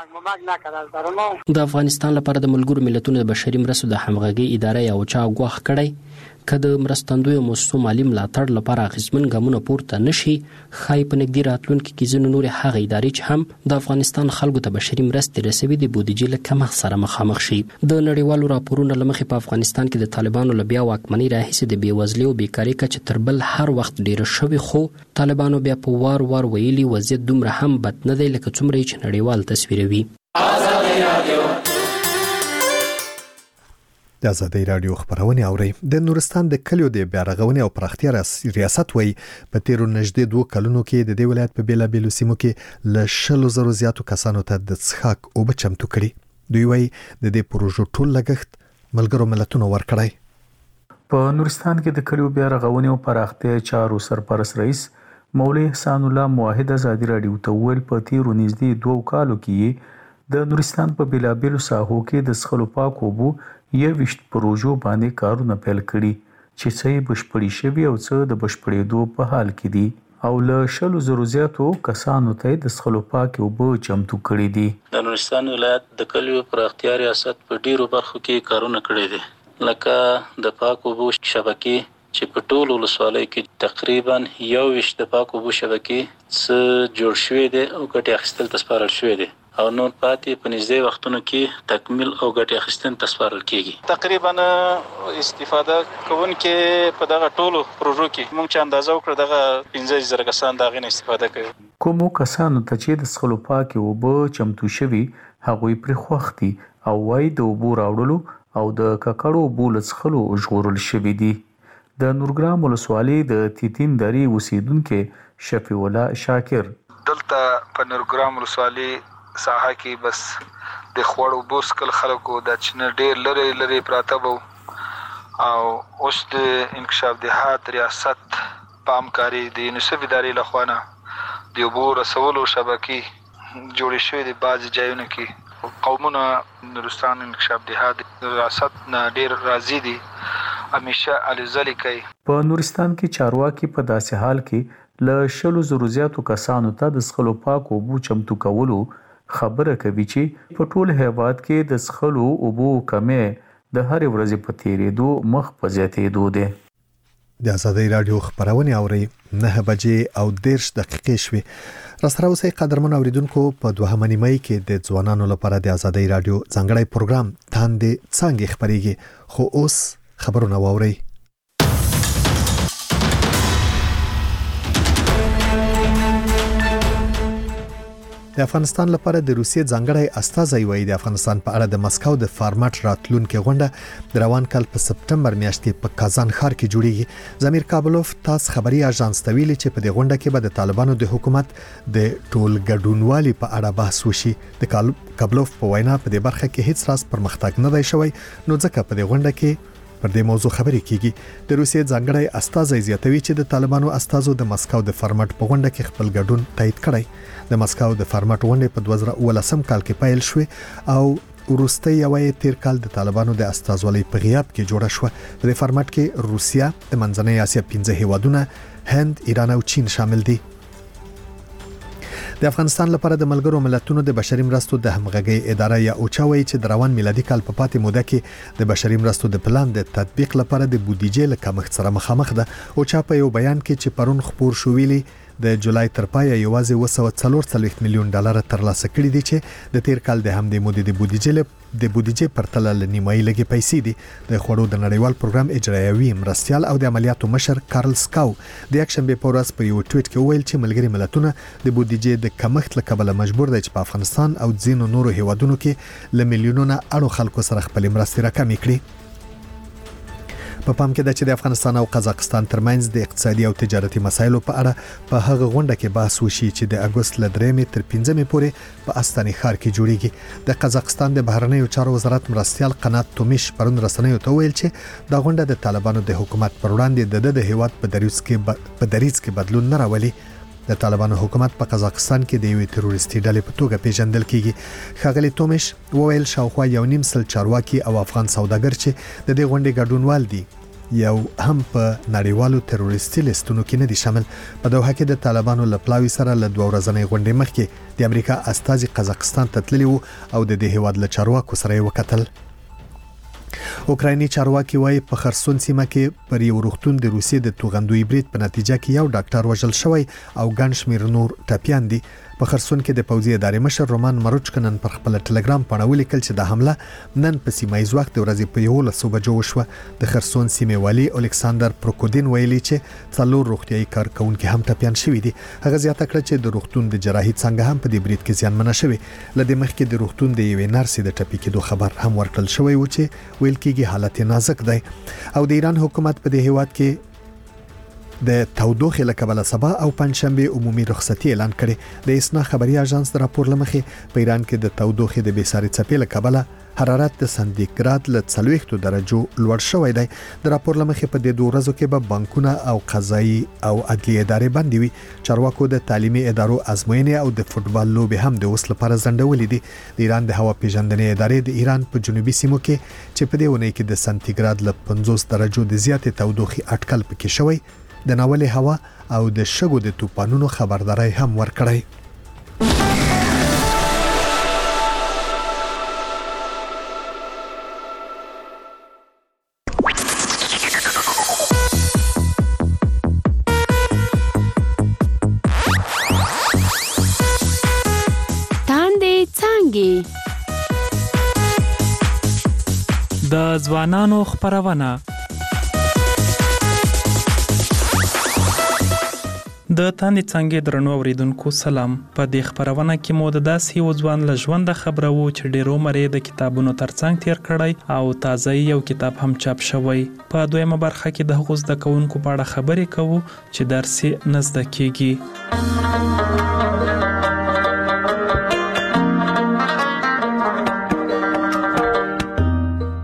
S8: د افغانستان لپاره د ملګرو ملتونو د بشري مرستو د همغږي ادارې او چا غوښ کړی که د مرستندویو مؤسسو مالي ملاتړ لپاره اغیزمن ګامونه پورته نشي خای په نږدې راتلونکي کې ځینې نورې هغه ادارې چې هم د افغانستان خلکو ته بشري مرستې رسوي د بودیجې له کمښت سره مخامخ شي. د نړیوالو راپورونو له مخې په افغانستان کې د طالبانو له بیا واکمنۍ راهیسې د بېوزلۍ او بیکارۍ کچه تر بل هر وخت ډیره شوې خو طالبانو بیا په وار وار ویلي وضعیت دومره هم بد نه دی لکه څومره چې نړیوال تصویروي.
S1: د ازادي رادیو خبرونه اوري. د نورستان د کلیو د بیارغونې او پراختیا ریاست وای په تیرو نږدې دوه کلونو کې د دې ولایت په بیلا بیلو سیمو کې ل شلو زرو زیاتو کسانو ته د څښاک او بچمتو کړي. دوی وای د دې پروژو ټول لګښت ملګرو ملتونو ورکړای.
S17: په نورستان کې د کلیو بیارغونې او پراختیا چارو سرپرست رئیس مولوی احسان الله موحد ازادي رادیو ته ویل په تیرو نږدې دوه کالو کې د نورستان په بیلا بیلو ساحو کې د څښلو پاک اوبو یویشت پروژو باندې کارونه پیل کړي چې څه بشپړي شوي او څه د بشپړېدو په حال کې دي او له شلو زرو زیاتو کسانو ته د څښلو پاکې اوبه چمتو کړي دي.
S18: د نورستان ولایت د کلیو پراختیا ریاست په ډیرو برخو کې کارونه کړي دي لکه د پاک اوبو شبکې چې په ټولو ولسوالیو کې تقریبا یویشت د پاک اوبو شبکې څه جوړ شوي دي او ګټې اخیستل ته سپارل شوي دي او نور پاتې په نږدې وختونو کې تکمیل او ګټې اخیستن ته سپارل کېږي.
S19: تقریبا استفاده کوونکې په دغه ټولو پروژو کې موږ چې اندازه وکړو دغه پنځه زره کسان د هغې نه استفاده کوي.
S17: کومو کسانو ته چې د څښلو پاکې اوبه چمتو شوي هغوی پرې خوښ دي او وایي د اوبو راوړلو او د ککړو اوبو له څښلو ژغورل شوي دي. د نورګرام ولسوالۍ د تیتین درې اوسیدونکي شفیع الله شاکر
S20: دلته په نورګرام ولسوالۍ ساحه کې بس د خوړو بوسکل خلکو د چنه ډېر لري لري پراته وو او اوس د انکشاف دهات ریاست په همکاري د یونیسف ادارې لخوا نه د اوبو رسولو شبکې جوړې شوې دي بعضې ځایونو کې قومونه نورستان انکشاف دهات ریاست نه ډېر راضي دي همیشه هلې ځلې کوي.
S17: په نورستان کې چارواکي په داسې حال کې له شلو زرو زیاتو کسانو ته د څښلو پاکو اوبو چمتو کولو خبره کوي چې په ټول هیواد کې د څښلو اوبو کمی د هرې ورځې په تیریدو مخ په زیاتېدو دی.
S1: د آزادۍ رادیو خبرونه اوري نه بجې او دیرش دقیقې شوې. راسره اوسئ قدرمن اوریدونکو، په دوهمه نیمه کې د ځوانانو لپاره د آزادۍ رادیو ځانګړی پروګرام تاندې څنګه خبريږي، خو اوس خبرونه واورئ. د افغانستان لپاره د روسیې ځانګړی استازی وایي د افغانستان په اړه د مسکو د فارمټ راتلونکو غونډه د روان کال په سپټمبر میاشت کې په کازان ښار کې جوړیږي. زمیر کابلوف تاس خبري اژانس ته ویلي چې په دې غونډه کې به د طالبانو د حکومت د ټول ګډونوالي په اړه بحث وشي. د کابلوف په وینا په دې برخه کې هیڅ راز پرمختګ نه دی شوی، نو ځکه په دې غونډه کې پر دې موضوع خبرې کیږي. د روسیې ځانګړی استازی زیاتوي چې د طالبانو استازو د مسکو د فارمټ په غونډه کې خپل ګډون تایید کړی. د مسکو د فارمټ غونډه په دوه زره ولسم کال کې پیل شوه او وروسته یوې تیر کال د طالبانو د استازولۍ په غیاب کې جوړه شوه. په دې فارمټ کې روسیا، د منځنۍ اسیا پنځه هیوادونه، هند، ایران او چین شامل دي. د افغانستان لپاره د ملګرو ملتونو د بشري مرستو د همغږي اداره یا اوچا وایي چې د روان میلادي کال په پاتې موده کې د بشري مرستو د پلان د تطبیق لپاره د بودیجې له کمښت سره مخامخ ده. اوچا په یو بیان کې چې پرون خبر شو ویلي د جولای تر پایه یوازې اوه سوه څلور څلوېښت میلیون ډالر ترلاسه کړي دي چې د تیر کال د همدې مودې د بودیجې د بودیجې پرتله ل نیمایي لګي پیسې دي. د خوړو د نړیوال پروګرام اجرایوي مرستيال او د عملیاتو مشر کارل سکاو د یک شنبه په ورځ په یو ټویټ کې وویل چې ملګري ملتونه د بودیجې د کمښت له کبله مجبور دي چې په افغانستان او ځینو نورو هیوادونو کې ل میلیونونو اړو خلکو سره خپل مرستې راکمې کړي. په پام کې ده چې د افغانستان او قزاقستان ترمنځ د اقتصادي او تجارتي مسایلو په اړه په هغه غونډه کې بحث وشي چې د اگست ل درېمې تر پنځمې پورې په استاني ښار کې جوړیږي. د قزاقستان د بهرنیو چارو وزارت مرستيال قنات تومیش پرون رسنیو ته ویل چې دا غونډه د طالبانو د حکومت پر وړاندې د د هیواد په دریځ کې په دریځ کې بدلون نه راولي. د طالبانو حکومت په قزاقستان کې د یوې تروریستي ډلې په توګه پیژندل کیږي. ښاغلي تومیش وویل شاوخوا یو نیم سل چارواکي او افغان سوداګر چې د دې غونډې ګډونوال دي یو هم په نړیوالو تروریستي لیستونو کې نه دي شامل. په دوحه کې د طالبانو لپلاوي سره له دوه ورځې غونډې مخکې د امریکا استازي قزاقستان ته تللی وو او د دې هیواد له چارواکو سره وکتل. اوکرایني چارواکي وايي په خرسون سیمه کې پر یو روغتون د روسیې د توغندوی برید په نتیجه کې یو ډاکټر وژل شوی او ګڼ شمېر نور ټپیان دي. په خرسون کې د پوځي ادارې مشر رومان مروچکنن پر خپل ټلګرام باندې ولیکل چې د حمله نن په سیمایي وخت د ورځې په یولسو بجو وشوه. د خرسون سیمې والي الکساندر پروکودین ویلي چې څلور روغتيایي کارکونکو هم ټپیان شوي دي. هغه زیاته کړه چې د روغتون د جراحي څنګه هم په دې برید کې زیانمنه شوی. لدې مخکې د روغتون د یوې نرسې د ټپي کېدو خبر هم ورکړل شوی و چې ویل کېږي حالت نازک دی. او د ایران حکومت په دې هیواد کې د تودوخې له کبله سبا او پنځشنبه عمومي رخصتي اعلان کړي. د اسنا خبري اژانس د راپور لمخې په ایران کې د تودوخې د بیساري څپې له کبله حرارت د سانتیګراد له څلوېښتو درجو لوړ شوی دی. د راپور لمخې په دې دوه ورځو کې به بانکونه او قضایي او عدلي ادارې بندې وي. چارواکو د تعلیمي ادارو ازموینې او د فوتبال لوبې هم د اوس لپاره ځنډولې دي. د ایران د هوا پیژندنې ادارې د ایران په جنوبي سیمو کې چې په دې ونې کې د سانتیګراد له پنځوس درجو د زیاتې تودوخې اټکل پکې شوی، د ناولې هوا او د شګو د طوفانونو خبرداري هم ورکړی.
S9: د ځوانانو خبرونه د تاندې څنګه درنو اوریدونکو سلام. په دې خبرونه کې مو د داسې یو ځوان له ژوند خبرو چې ډیرو مری د کتابونو ترڅنګ تیر کړی او تازه یو کتاب هم چاپ شوی. په دویمه برخه کې د هغو زده کوونکو په اړه خبرې کوو چې درس یې نه زده کیږي.
S21: تر اوسه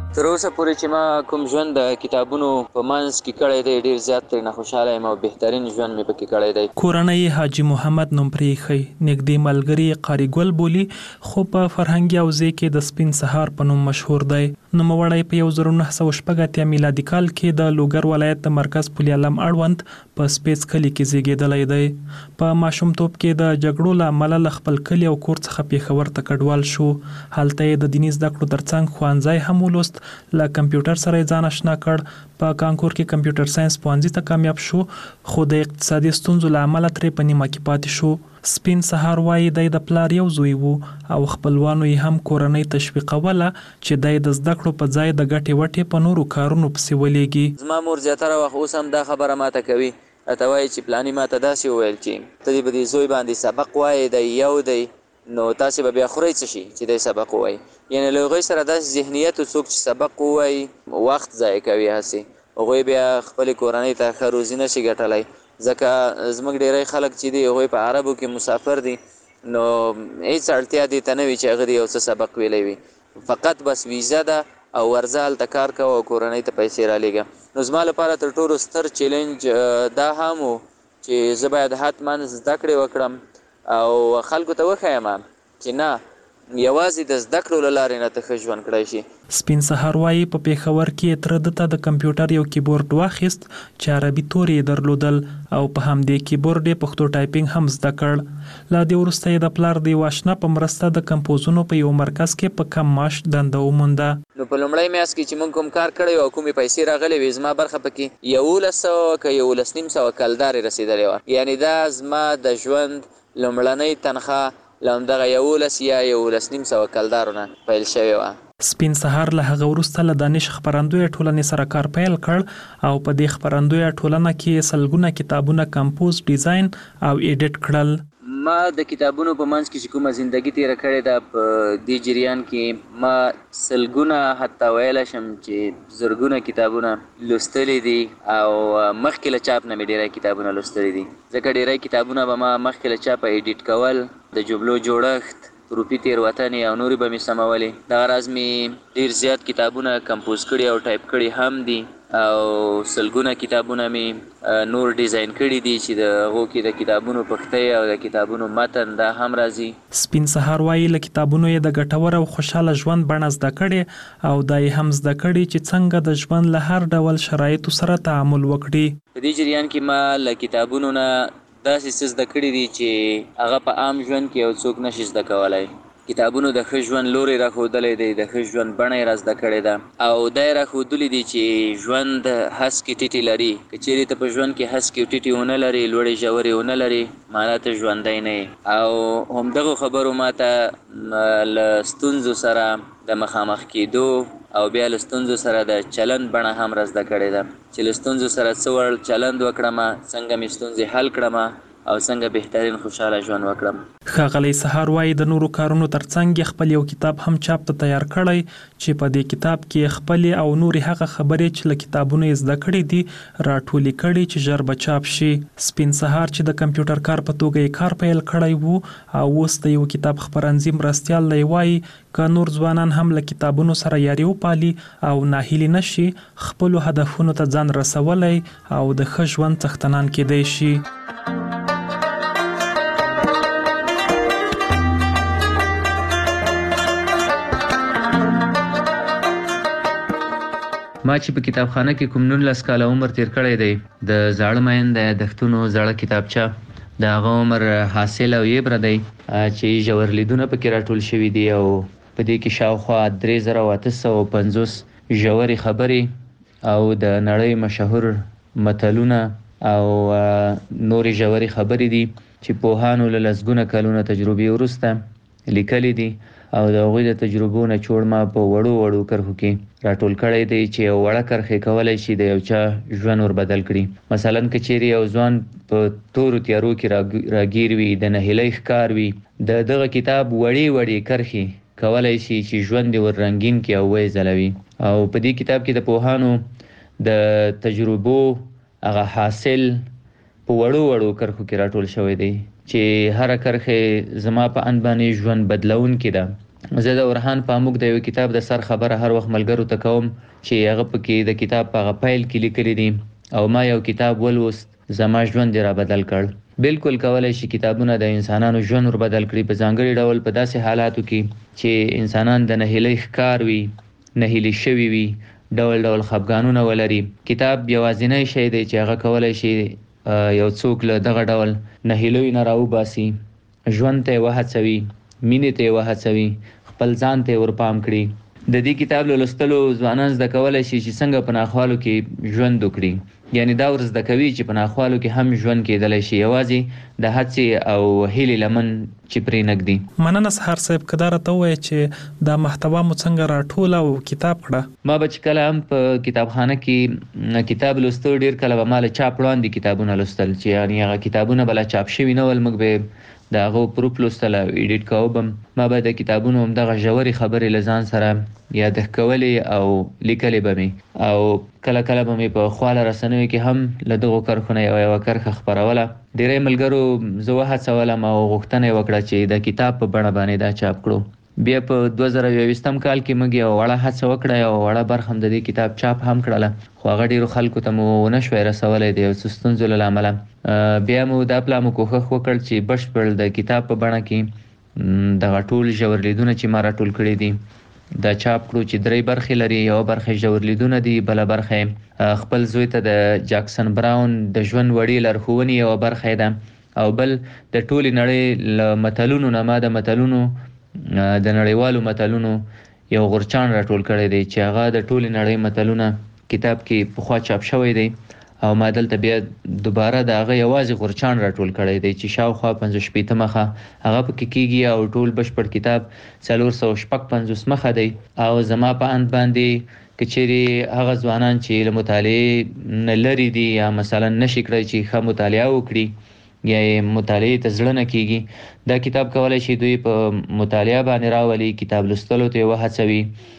S21: اوسه پورې چې ما کوم ژوند د کتابونو په منځ کې کړی دی ډیر زیات ترې خوشاله یم او بهترین ژوند مې پکې کړی دی.
S9: کورنۍ حاجی محمد نوم پرېښی، نږدې ملګري قاری ګل بولی، خو په فرهنګي حوزې کې د سپین سهار په نوم مشهور دی. نوموړی په یو زر نه سوه شپږ اتیا میلادي کال کې د لوګر ولایت د مرکز پل علم اړوند په سپیڅ کلي کې زیږېدلی دی. په ماشومتوب کې د جګړو له امله له خپل کلي او کور څخه پېښور ته کډوال شو. هلته یې د دیني زده کړو ترڅنګ ښوونځی هم ولوست، له کمپیوټر سره یې ځان اشنا کړ. په کانکور کې کمپیوټر ساينس پوهنځي ته کامیاب شو، خو د اقتصادي ستونزو له امله ترې په نیمه کې پاتې شو. سپین سهار وایي دی د پلار یو زوی وو او خپلوانو یې هم کورنۍ تشویقوله چې دی د زده کړو په ځای د ګټې وټې په نورو کارونو پسې ولېږي.
S21: زما مور زیاتره وخت اوس هم دا خبره ماته کوي، راته وایي چې پلاني ماته داسې وویل چې ته دې به دې زوی باندې سبق وایې دی یو دی نو تاسې به بیا خورئ څه شي چې دی سبق ووایي. یعنې له هغوی سره داسې ذهنیت و څوک چې سبق ووایي وخت ضایع کوي، هسې هغوی بیا خپلې کورنۍ ته ښه روزي نه شي ګټلی. ځکه زموږ ډیری خلک چې دي هغوی په عربو کې مسافر دي، نو هیڅ اړتیا دې ته نه وي چې هغه دې یو څه سبق ویلی وي، فقط بس ویزه ده او ورځه هلته کار کوه او کورنۍ ته پیسې رالیږه. نو زما لپاره تر ټولو ستر چیلنج دا هم و چې زه باید حتما زده کړې وکړم او خلکو ته وښیم چې نه یوازې د زده کړو له لارې نه ته ښه ژوند کړی شي.
S9: سپین سهار وایي په پېښور کې تره ده ته د کمپیوټر یو کیبورډ واخیست چې عربي تورې یې درلودل او په همدې کیبورډ یې پښتو ټایپینګ هم زده کړ. له دې وروسته یې د پلار د یو اشنا په مرسته د کمپوزونو په یو مرکز کې په کم معاش دنده ومونده.
S21: نو په لومړی میاشت کې چې موږ کوم کار کړی او کومې پیسې راغلې وې زما برخه پکې یولس سوه که یولس نیم سوه کلدارې رسېدلې وه، یعنې دا زما د ژوند لومړنۍ تنخواه له همدغه یولس یا یولس نیم سوه کلدارو نه پیل شوې وه.
S9: سپین سهار له هغه وروسته له دانش خپرندویه ټولنې سره کار پیل کړ او په دې خپرندویه ټولنه کې سلګونه کتابونه کمپوز، ډیزاین او ایډیټ کړل.
S21: ما د کتابونو په منځ کې چې کومه زندگی تیره کړې ده په دې جریان کې ما سلګونه حتی ویلی شم چې زرګونه کتابونه لوستلی دي او مخکې له چاپ نه مې ډیری کتابونه لوستلی دي، ځکه ډیری کتابونه به ما مخکې له چاپه ایډیټ کول، د جملو جوړښت، روپي تیروتنې او نورې به مې سمولې. دغه راز مې ډیر زیات کتابونه کمپوز کړي او ټایپ کړي هم دي او سلګونه کتابونه مې نور ډیزاین کړي دي چې د هغو کې د کتابونو پښتۍ او د کتابونو متن دا هم راځي.
S9: سپین سهار وایي له کتابونو یې د ګټور او خوشحاله ژوند بڼه زده کړې او دا یې هم زده کړي چې څنګه د ژوند له هر ډول شرایطو سره تعامل وکړي.
S21: په دې جریان کې ما له کتابونو نه داسې څه زده کړي دي چې هغه په عام ژوند کې یو څوک نشي زده کولی. کتابونو د ښه ژوند لوری راښودلی دی، د ښه ژوند بڼه یې را زده کړې ده او دا یې راښودلي دي چې ژوند هسکې ټیټې لري. که چیرې ته په ژوند کې هسکې ټیټې ونه لرې، لوړې ژورې ونه لرې، معنا ته ژوندی نه یې. او همدغو خبرو ما ته له ستونزو سره د مخامخ کېدو او بیا له ستونزو سره د چلند بڼه هم را زده کړې ده چې له ستونزو سره څه ډول چلند وکړم، څنګه مې ستونزې حل کړم او څنګه بهترین خوشاله ژوند وکړم.
S9: ښاغلی سهار وایي د نورو کارونو ترڅنګ خپل یو کتاب هم چاپ ته تیار کړی چې په دې کتاب کې خپلې او نورې هغه خبرې چې له کتابونو یې زده کړې دي راټولې کړي چې ژر به چاپ شي. سپین سهار چې د کمپیوټر کار په توګه یې کار پیل کړی وو او اوس د یو کتاب خپرندوی مرستیال دی، وایي که نور ځوانان هم له کتابونو سره یاري وپالي او ناهیلي نشي، خپلو هدفونو ته ځان رسولی او د ښه ژوند څښتنان کیدی شي.
S21: ما چې په کتابخانه کې کوم نولس کاله عمر تیر کړی دی، د زاړه مین د یادښتونو زړه کتابچه د هغه عمر حاصل او یبره دی چې ژور لیدونه پکې راټول شوي دي او په دې کې شاوخوا درې زره او اته سوه پنځوس ژورې خبرې او د نړۍ مشهور متلونه او نورې ژورې خبرې دي چې پوهانو له لسګونه کلونه تجربې وروسته لیکلي دي او د هغوی د تجربو نه چوړ ما په وړو وړو کرښو کې راټول کړی دی چې یو وړه کرښې کولی شي د یو چا ژوند ور بدل کړي. مثلا که چیرې یو ځوان په تورو تیارو کې راګیر وي، د نهیلۍ ښکار وي، د دغه کتاب وړې وړې کرښې کولی شي چې ژوند یې ور رنګین کړي او ویې ځلوي. او په دې کتاب کې د پوهانو د تجربو هغه حاصل په وړو وړو کرښو کې راټول شوی دی چې هر کرښه زما په ان باندې ژوند بدلون کې ده. زه د ورهان پاموک د یو کتاب د سر خبره هر وخت ملګرو ته کوم چې هغه پکې د کتاب په غفایل کې لیکلي دي او ما یو کتاب ولوست زما ژوند را بدل کړ. بالکل کولای شي کتابونه د انسانانو ژوند ور بدل کړي په ځانګړي ډول په داسې حالاتو کې چې انسانان د نهیلۍ ښکار وي، نهیلي شوي وي، ډول ډول خفګانونه ولري. کتاب یوازینی شی دی چې هغه کولای شي یو څوک له دغه ډول نهیلیو نه راوباسي، ژوند ته وهڅوي، مینې ته وهڅوي، خپل ځان ته ورپام کړي. د دې کتاب له لوستلو ځوانان زده کولی شي چې څنګه په ناخوالو کې ژوند وکړي. یعنی دا ور زده کوي چې په ناخوالو کې هم ژوند کېدلی شي، یوازې د هڅې او هیلې لمن چې پرې نږدي.
S9: مننه سهار صاحب، که دا راته ووایې چې دا محتوا مو څنګه راټوله او کتاب کړه؟
S21: ما به چې کله هم په کتابخانه کې کتاب لوستو، ډېر کله به ما له چاپ وړاندې کتابونه لوستل چې یعنې هغه کتابونه به لا چاپ شوي نه ول، موږ به د هغو پروف لوستل او ایډیټ کوو به. ما به د کتابونو همدغه ژورې خبرې له ځان سره یادښت کولې او لیکلې به مې، او کله کله به مې په خواله رسنیو کې هم له دغو کرښو نه یوه یوه کرښه خپروله. ډېری ملګرو زه وهڅولم او غوښتنه یې وکړه چې د کتاب په بڼه باندې دا چاپ کړو. بیا په دوه زره یوویشتم کال کې موږ یوه وړه هڅه وکړه، یوه وړه برخه هم د دې کتاب چاپ هم کړله، خو هغه ډېرو خلکو ته مو ونه شوی رسولی د یو څه ستونزو له امله. بیا مو دا پلا مو کوښښ وکړ چې بشپړ د کتاب په بڼه کې دغه ټول ژور لیدونه چې ما راټول کړي دي دا چاپ کړو، چې درې برخې لري. یوه برخه ژور لیدونه دي، بله برخه خپل زوی ته د جاکسن براون د ژوند وړې لارښوونې یوه برخه ده، او بل د ټولې نړۍ له متلونو نه ما د متلونو د نړیوالو متلونو یو غورچاڼ راټول کړی دی چې هغه د ټولې نړۍ متلونه کتاب کې پخوا چاپ شوی دی، او ما دلته بیا دوباره د هغه یوازې غورچاڼ راټول کړی دی چې شاوخوا پنځوس شپېته مخه هغه پکې کېږي، او ټول بشپړ کتاب څلور سوه شپږ پنځوس مخه دی. او زما په اند باندې که چیرې هغه ځوانان چې له مطالعې نه لرې دي یا مثلا نشي کړی چې ښه مطالعه وکړي یا یې مطالعې ته زړه نه کېږي، دا کتاب کولی شي دوی په مطالعه باندې راولي، کتاب لوستلو ته یې وهڅوي،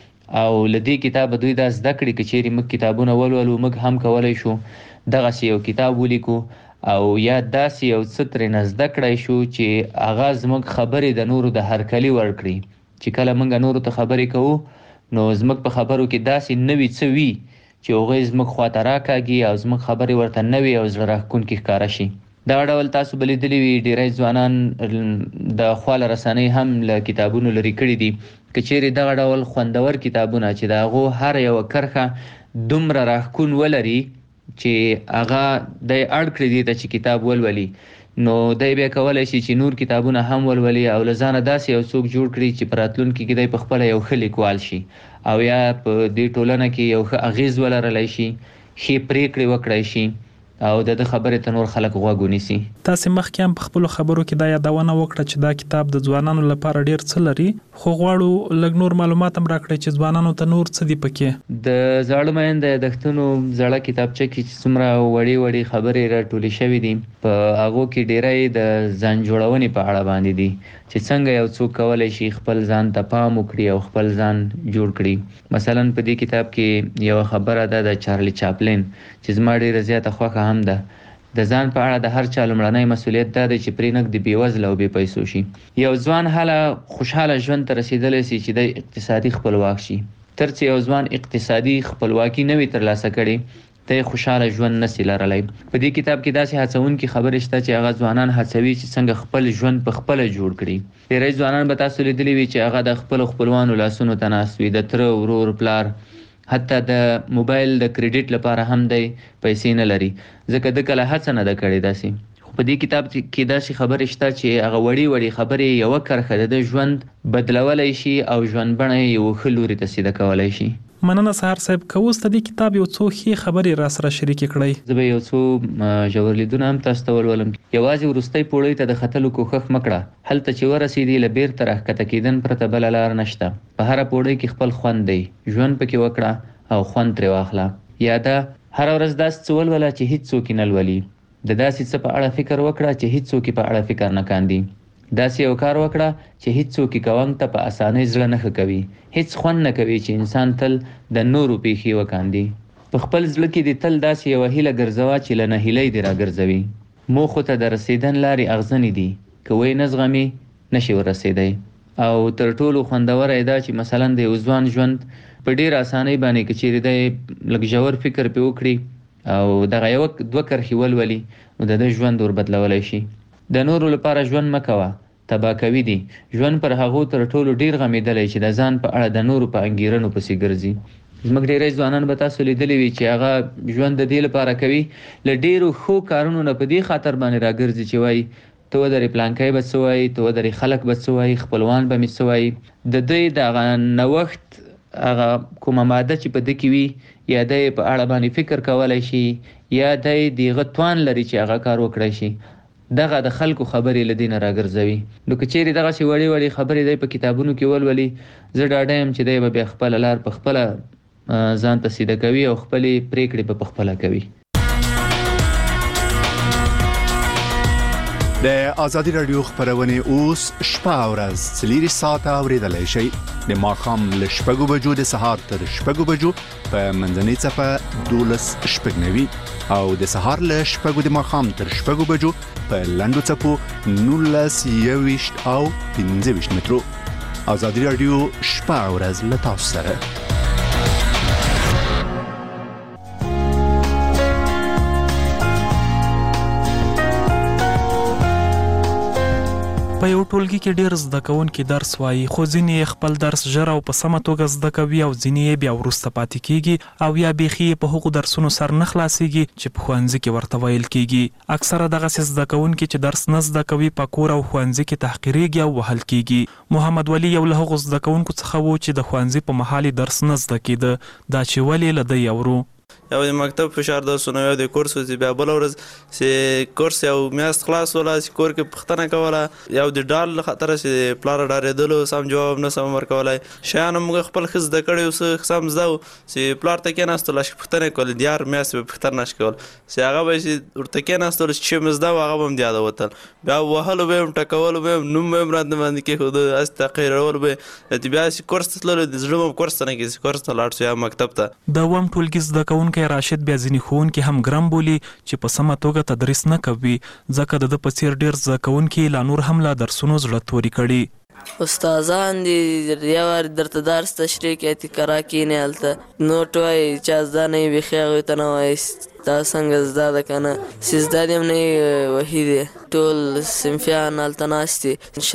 S21: او له دې کتابه دوی دا زده کړي که چیرې موږ کتابونه ولولو موږ هم کولی شو دغسې یو کتاب ولیکو، او یا داسې یو څه ترېنه زده کړی شو چې هغه زموږ خبرې د نورو د هرکلي وړ کړي، چې کله موږ نورو ته خبرې کوو نو زموږ په خبرو کې داسې نوي څه وي چې هغوی زموږ خواته راکاږي او زموږ خبرې ورته نوي او زړه راښکونکي ښکاره شي. دا ډول تاسو به لیدلي وي ډېری ځوانان د خواله رسنۍ هم له کتابونو لرې کړي دي. که چیرې دغه ډول خوندور کتابونه چې د هغو هره یوه کرښه دومره راښکون ولري چې هغه دی اړ کړي دي ته چې کتاب ولولي، نو دی بیا کولی شي چې نور کتابونه هم ولولي او له ځانه داسې یو څوک جوړ کړي چې په راتلونکي کې دی په خپله یو ښه لیکوال شي، او یا په دې ټولنه کې یو ښه اغیز ولرلی شي، ښې پرېکړې وکړی شي، او د د خبرې ته نور خلک غوږ ونیسي.
S9: تاسې مخکې هم په خپلو خبرو کې دا یادونه وکړه چې دا کتاب د ځوانانو لپاره ډېر څه لري، خو غواړو لږ نور معلومات هم راکړئ چې ځوانانو ته نور څه دي پکې.
S21: د زاړه مین د یادښتونو زړه کتابچه کې چې څومره وړې وړې خبرې راټولې شوې دي، په هغو کې ډېری د ځان جوړونې په اړه باندې دي چې څنګه یو څوک کولی شي خپل ځان ته پام وکړي او خپل ځان جوړ کړي. مثلا په دې کتاب کې یوه خبره ده د چارلی چاپلین چې زما ډېره زیاته خوښه هم ده. د ځان په اړه د هر چا لومړنی مسؤلیت دا دی چې پرې نږدې بېوزله او بې پیسو شي. یو ځوان هله خوشحاله ژوند ته رسېدلی سي چې دی اقتصادي خپلواک شي. تر څه یو ځوان اقتصادي خپلواکي نه وي ترلاسه کړې ته خوشحاله ژوند نسي لرلی. په دې کتاب کې داسې هڅونکي خبرې شته چې هغه ځوانان هڅوي چې څنګه خپل ژوند په خپله جوړ کړي. ډېری ځوانان به تاسو لیدلي وي چې هغه د خپلو خپلوانو لاسونو ته ناست وي، د تره، ورور، پلار، حتی د موبایل د کریډیټ لپاره هم دی پیسې نه لري، ځکه د کله هڅه نه ده کړې داسې. خو په دې کتاب کې داسې خبرې شته چې هغه وړې وړې خبرې یوه کرښه د ژوند بدلولی شي او ژوند بڼه یې یوه ښه لوري ته سیده کولی شي.
S9: مننه سهار صاحب، که اوس د دې کتاب یو څو ښې خبرې را سره شریکې کړئ.
S21: زه به یو څو ژور لیدونه هم تاسو ته ولولم. یوازې وروستۍ پوړۍ ته د ختلو کوښښ مه کړه، هلته چې ورسېدې له بېرته راښکته کېدن پرته بله لار نشته. په هره پوړۍ کې خپل خوند دی، ژوند پکې وکړه او خوند ترې واخله. یا دا هره ورځ داسې څه ولوله چې هیڅ څوک یې نه لولي، د داسې څه په اړه فکر وکړه چې هیڅ څوک یې په اړه فکر نه کاندي، داسې یو کار وکړه چې هیڅ څوک یې کوونګ ته په اسانۍ زړه نه ښه کوي، هیڅ خوند نه کوي چې انسان تل د نورو پیښې وکاندي. په خپل زړه کې دې تل داسې یوه هیله ګرځوه چې له نهیلۍ دې راګرځوي. موخو ته د رسېدن لارې اغزنې دي، که ویې نه زغمې نشي ورسېدی. او تر ټولو خوندور دا چې مثلا د ځوان ژوند په ډیر اسانۍ باندې کچېری د لږ ژور فکر په وکړي او دغه یو دوه کرخي ولولي نو د ژوند ور بدلولای شي. د نورو لپاره ژوند مکوه، تبا کوي دي. ژوند پر هغه تر ټولو ډیر غمیدلې چې د ځان په اړه د نورو په انګیرنو پسې ګرځي. زموږ ډېری ځوانان به تاسو لیدلي وي چې هغه ژوند د دې لپاره کوي له ډیرو ښو کارونو نه په دې خاطر باندې راګرځي چې وایي ته ودرې پلانکی به څه وایي، ته ودرې خلک به څه وایي، خپلوان به مې څه وایي. د دوی دغه نوښت هغه کومه ماده چې په ده کې وي یا دی په اړه باندې فکر کولی شي یا دی د هغه توان لري چې هغه کار وکړی شي، دغه د خلکو خبرې له دې نه راګرځوي. نو که چیرې دغسې وړې وړې خبرې دی په کتابونو کې ولولي، زه ډاډه یم چې دی به بیا خپله لار په خپله ځان ته سیده کوي او خپلې پریکړې به په خپله کوي.
S14: د آزادي رادیو خبرونه اوس شپه او ورځ څلور ساعته اوریدلای شئ. د ماښام له شپږو بجو د سهار تر شپږو بجو په منځنۍ څپه دولس شپږ نوي او د سهار له شپږو د ماښام تر شپږو بجو په لنډو څپو نولس یوویشت او پنځه ویشت مترو. آزادي رادیو شپه او ورځ له تاسو سره.
S9: په یو ټولګي کې ډېر زده کوونکي درس وایي، خو ځینې خپل درس ژر او په سمه توګه زده کوي او ځینې یې بیا وروسته پاتې کیږي او یا بیخي په هغو درسونو سر نه خلاصیږي چې په ښوونځي کې ورته ویل کیږي. اکثره دغسې زده کوونکي چې درس نه زده کوي په کور او ښوونځي کې تحقیریږي او وهل کیږي. محمد ولی یو له هغو زده کوونکو څخه و چې د ښوونځي په مهال درس نه زده کیده. دا چې ولې له دی اورو
S7: یو د مکتب فشار درسونه یو د کورس چې بیا بل ورځ چې کورس یو میاشت خلاص ولا چې کور کې پښتنه کوله یو د ډال له خطر چې پلار ډارېدلو سم جواب نه سم ورکولای شیان موږ خپل خز د کړي اوس سم زده چې پلار ته کې ناستل چې پښتنه کول دیار میاشت په پښتنه نش کول چې هغه به چې ورته کې ناستل چې مزده هغه هم دیاده وتل بیا وهلو به ټکول به نوم به مراد باندې کې خو د استقرار به بیا چې کورس تلل د زړه کورس نه کې کورس ته لاړ شو مکتب ته
S9: د وم ټولګي زده کوونکي راشد بیا ځینې ښوونکي هم ګرم بولي چې په سمه توګه تدریس نه کوي ځکه د ده په څیر ډېر زده کوونکي لا نور هم له درسونو زړه توري کړي.
S22: استادان دي یو وار درته درس تشریح کوي ته کرا کینې هلته نوټ وایي چې زده نه وي بیخي هغوی ته نه وایي دا څنګه زده ده که نه چې زده دې هم نه وي وهي دی ټول صنفیان هلته ناست دي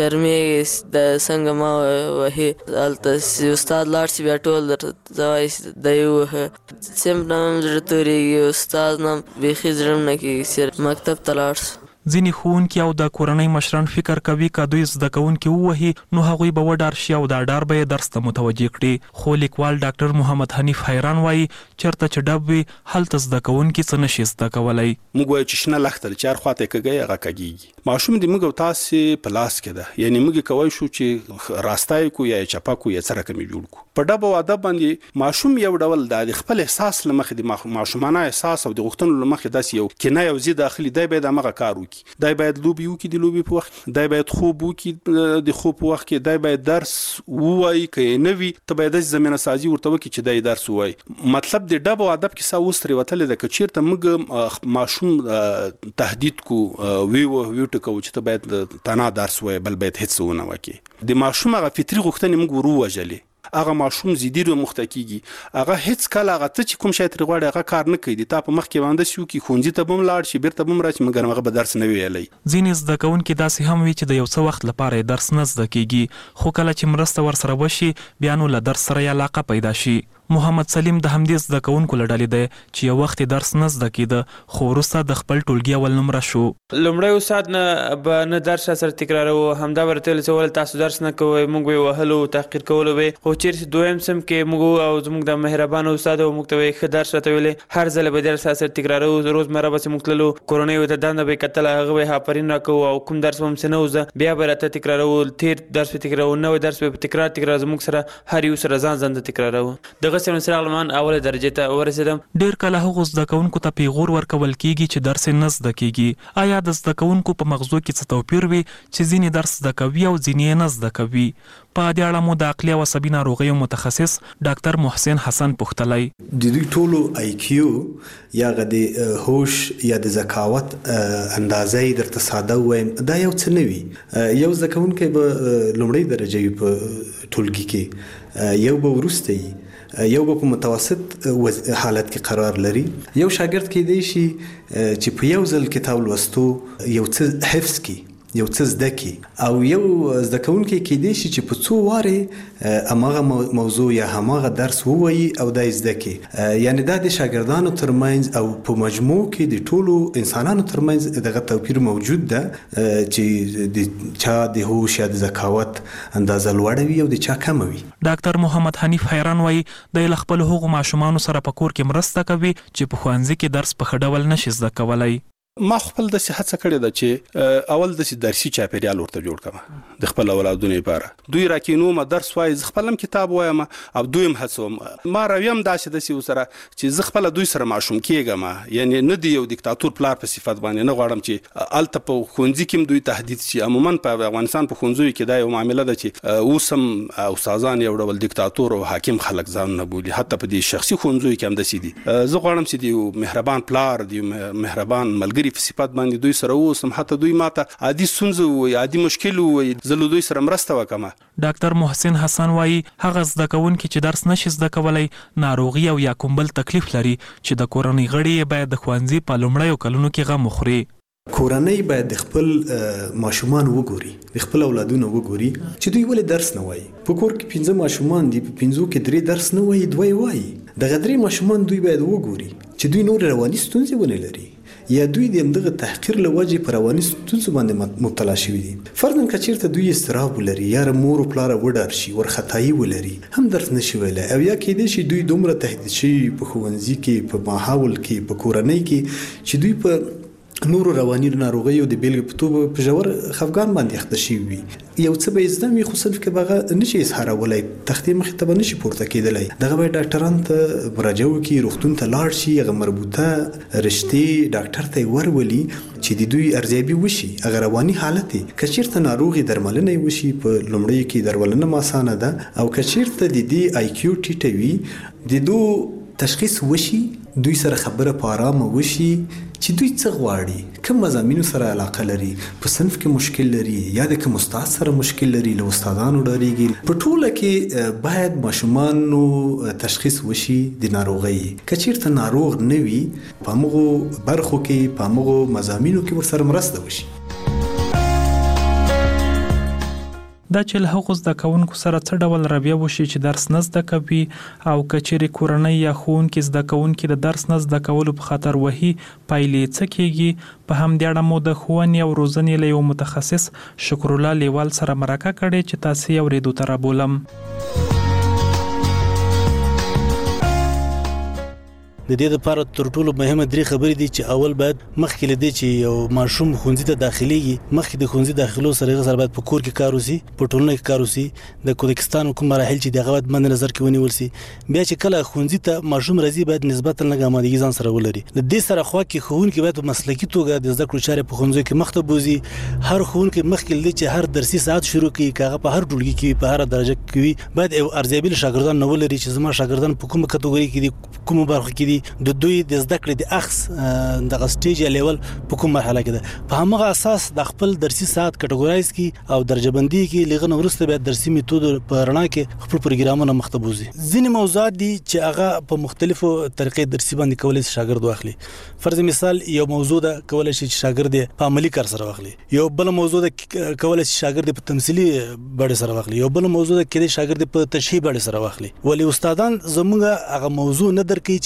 S22: شرمېږي د څنګه ما وهي هلته چې استاد لاړ شي بیا ټول درته وایي دی ووهه صنف نه هم زړه تورېږي استاد نه هم بیخي زړه نه کېږي چې مکتب ته لاړ شو.
S9: ځینې ښوونکي او د کورنۍ مشران فکر کوي که دوی زده کوونکي ووهي نو هغوی به وډار شي او دا ډار به یې درس ته متوجه کړي. خو لیکوال ډاکټر محمد حنیف حیران وایي چېرته چې ډب وي هلته زده کوونکي څه نشي زده کولی.
S23: موږ وایو چې شنه لښته چې هر خواته یې کږی هغه کږېږي. ماشوم د موږ او تاسې په لاس کې ده یعنې موږ کولی شو چې راسته یې کړو یا یې چپه کړو یا څه رقم یې جوړ کړو. په ډب او ادب باندې ماشوم یو ډول د خپل احساس له مخې د ماشومانه احساس او د غوښتنو له مخې داسې یو کینه یو ضد داخلي دی باید همغه کار وکړي دی باید لوبي وکړي د لوبي په وخت دی باید خوب وکړي د خوب په وخت کې دی باید درس ووایي که یې نه وي ته باید داسې زمینه سازي ورته وکړي چې دی درس ووایي. مطلب د ډب او ادب کیسه اوس ترې وتلې ده که چېرته موږ ماشوم تهدید کو ویو ویو ټکوو چې ته باید تنها درس ووایي بل باید هېڅ ونه وکړي د ماشوم هغه فطري غوښتنې موږ ور ووژلې هغه ماشوم زیدي رو مخته کیږي هغه هیڅ کله هغه ته چې کوم شی ترې غواړي هغه کار نه کوي د تا په مخ کې باندې شو کې ښوونځي ته به هم لاړ شي بیرته به هم راشي مګر هغه به درس نه ویلی.
S9: ځینې زده کوونکي داسې هم وي چې د یو څه وخت لپاره یې درس نه زده کیږي خو کله چې مرسته ورسره وشي بیا نو له درس سره یې علاقه پیدا شي. محمد سلیم د همدې زده کوونکو له ډلې دی چې یو وخت درس نه زده کېده خو وروسته د خپل ټولګي اول نمره شو.
S24: لومړی استاد نه به نه درس سره تکراروو همدا به راته ویل چې ولې تاسو درس نه کوئ موږ به یې وهلو تحقیر کولو به خو چېرې دویم صنف کې موږ او زموږ د مهربانه استاد او موږ ته به ښه درس راته ویلی هر ځله به درس سره تکراروو روزمره بسې موږ تللو کورنۍ ورته دنده به یې کتله هغه به یې آفرین راکوو او کوم درس به هم څه نه و زده بیا به راته تکراروو تېر درس به تکراروو نوی درس به په تکرار تکرار زموږ سره هر یو سره ځان ځان ته تکراروو. دغه اوس هم سره علمان اوله درجه ته ورسېدم.
S9: ډیر کله هغه زده کوونکو ته پیغور ورکول کیږي چې درس نه زده کیږي. آیا د زده کوونکو په مغزو کې څه توپیر وي چې ځینې درس زده کوي او ځینې نه زده کوي؟ په دې اړه مو د عقلي او عصبي ناروغیو متخصص ډاکټر محسن حسن پوښتلی.
S2: د دوی ټولو آی کیو یا د هوش یا د ذکاوت اندازې درته ساده وایم دا یو څه نه وي. یو زده کوونکی به لومړی درجه وي په ټولګي کې، یو به وروسته وي، یو به په متوسط حالت کې قرار لري. یو شاګرد کېدای شي چې په یو ځل کتاب لوستو یو څه حفظ کړي، یو څه زده کی، او یو زده کوونکی کېدای شي چې په څو واره هماغه موضوع یا هماغه درس ووایي او دا زده کی. یعنی دا د شاګردانو ترمنځ او په مجموع کې د ټولو انسانانو ترمنځ دغه توپیر موجود ده چې د چا د هوش یا د ذکاوت اندازه لوړه وي او د چا کم وي.
S9: ډاکټر محمد حنیف حیران وایي د خپل هغو ماشومانو سره په کور کې مرسته کوي چې په ښوونځي کې درس په ښه ډول نشي زده کولی.
S23: ما خپل د صحت څخه کړی دا چې اول د درسي چاپیریال ورته جوړ کړم د خپل اولادونو لپاره. دوی راکینو ما درس وای ز خپلم کتاب وایم او دویم هڅوم ما راویم داسې د سی سره چې ز خپل دوی سره ماشوم کېږم. یعنی نه دی یو دیکتاتور پلار په صفت باندې نه غواړم چې الته په خونځي کې دوی تهدید شي. عموما په افغانستان په خونځو کې دا یو معاملې ده چې اوسم استادان یو ډول دیکتاتور او حاکم خلک ځان نه بولي. حتی په دې شخصي خونځو کې هم د سي دي. زه غواړم چې دی مهربان پلار دی مهربان ملګری په صفات باندې دوی سره اوسم، حتی دوی ماته عادي ستونزه وي عادي مشکل وي زه له دوی سره مرسته وکم.
S9: ډاکټر محسن حسن وایي هغه زده کوونکي چې درس نشي زده کولی ناروغي او یا کوم بل تکلیف لري چې د کورنۍ غړي باید د ښوونځي په لومړیو کلونو کې غم وخوري.
S2: کورنۍ باید د خپل ماشومان وګوري، د خپل اولادونو وګوري چې دوی ولې درس نه وایي. په کور کې پنځه ماشومان دي، په پنځو کې درې درس نه وایي، دوی وایي. دغه درې ماشومان دوی باید وګوري چې دوی نور رواني ستونزې ونه لري یا دوی د همدغه تحقیر له وجې په رواني ستونزو باندې مبتلا شوي دي. فرضاً که چېرته دوی اضطراب ولري یا مور او پلاره وډار شي، وارخطایي ولري، هم درس نشي ویلی، او یا کېدای شي دوی دومره تهدید شوي په ښوونځي کې، په ماحول کې، په کورنۍ کې چې دوی په نورو رواني ناروغیو د بیلګې په توګه په ژور خفګان باندې اخته شوي وي. یو څه به زده وي خو صرف کې به هغه نشي اظهارولی، تختې مخې ته به نشي پورته کېدلی. دغه باید ډاکټرانو ته مراجعه وکړي، روغتون ته لاړ شي، هغه مربوطه رشتې ډاکټر ته یې ورولي چې د دوی ارزیابي وشي هغه رواني حالت یې. که چېرته ناروغي درملنه یې وشي په لومړیو کې درملنه هم اسانه ده، او که چېرته د دې آی کیو ټیټه وي د دو تشخیص وشي، دوی سره خبره په آرامه وشي چې دوی څه غواړي، کوم مضامینو سره علاقه لري، په صنف کې مشکل لري یا د کوم استاد سره مشکل لري، له استادانو ډارېږي. په ټوله کې باید ماشومانو تشخیص وشي د ناروغۍ. که چېرته ناروغ نه وي په همغو برخو کې په همغو مضامینو کې ورسره مرسته وشي.
S9: دا چې له هغو زده کوونکو سره څه ډول رویه وشي چې درس نه زده کوي، او که چیرې کورنۍ یا ښوونکي زده کوونکي د درس نه زده کولو په خاطر وهي پایلې څه کیږي. په همدې اړه مو د ښوونې او روزنې له یو متخصص شکرالله لیوال سره مرکه کړې چې تاسې یې اورېدو ته رابولم.
S3: د دې لپاره تر ټولو مهمه درې خبرې دي چې اول باید مخکې لدې چې یو ماشوم ښوونځي ته داخليږي، مخکې د ښوونځي داخلو سره هغه سره باید په کور کې کار وشي، په ټولنه کې کار وشي، د کوزاکستان کوم مراحل چې دغه باید مند نظر کې ونیول شي. بیا چې کله ښوونځي ته ماشوم راځي باید نسبتا لږ آمادګي ځان سره ولري. د دې سره خو کې ښوونکي باید په مسلکي توګه د زده کړو چارې په ښوونځي کې مخته بوزي. هر ښوونکي مخکې لدې چې هر درسي ساعت شروع کړي، کاغه په هر ټولګي کې په هر درجه کې باید یو ارزیابي شاګردان نه ولري چې زما شاګردان په کومه کټګوري کې دي، کومه برخه کې دي، د دوی د زده کړې د اخص د سټیج یا لیول په کوم مرحله کې ده. په همغه اساس د خپل درسي ساعت کټګورایز کی او درجه بندي کی لغه ورسته به درسي میتود په رڼا کې خپل پروګرامونه مخته بوزي. ځینې موضوعات دي چې هغه په مختلفو طریقې درسي باندې کولای شي شاګرد واخلي. فرض مثال یو موضوع ده کولای شي شاګرد په عملی کار سره واخلي، یو بل موضوع ده کولای شي شاګرد په تمثيلي بڼه سره واخلي، یو بل موضوع ده کې شاګرد په تشریح بڼه سره واخلي. ولی استادان زموږه هغه موضوع نه درکې چې شاګرد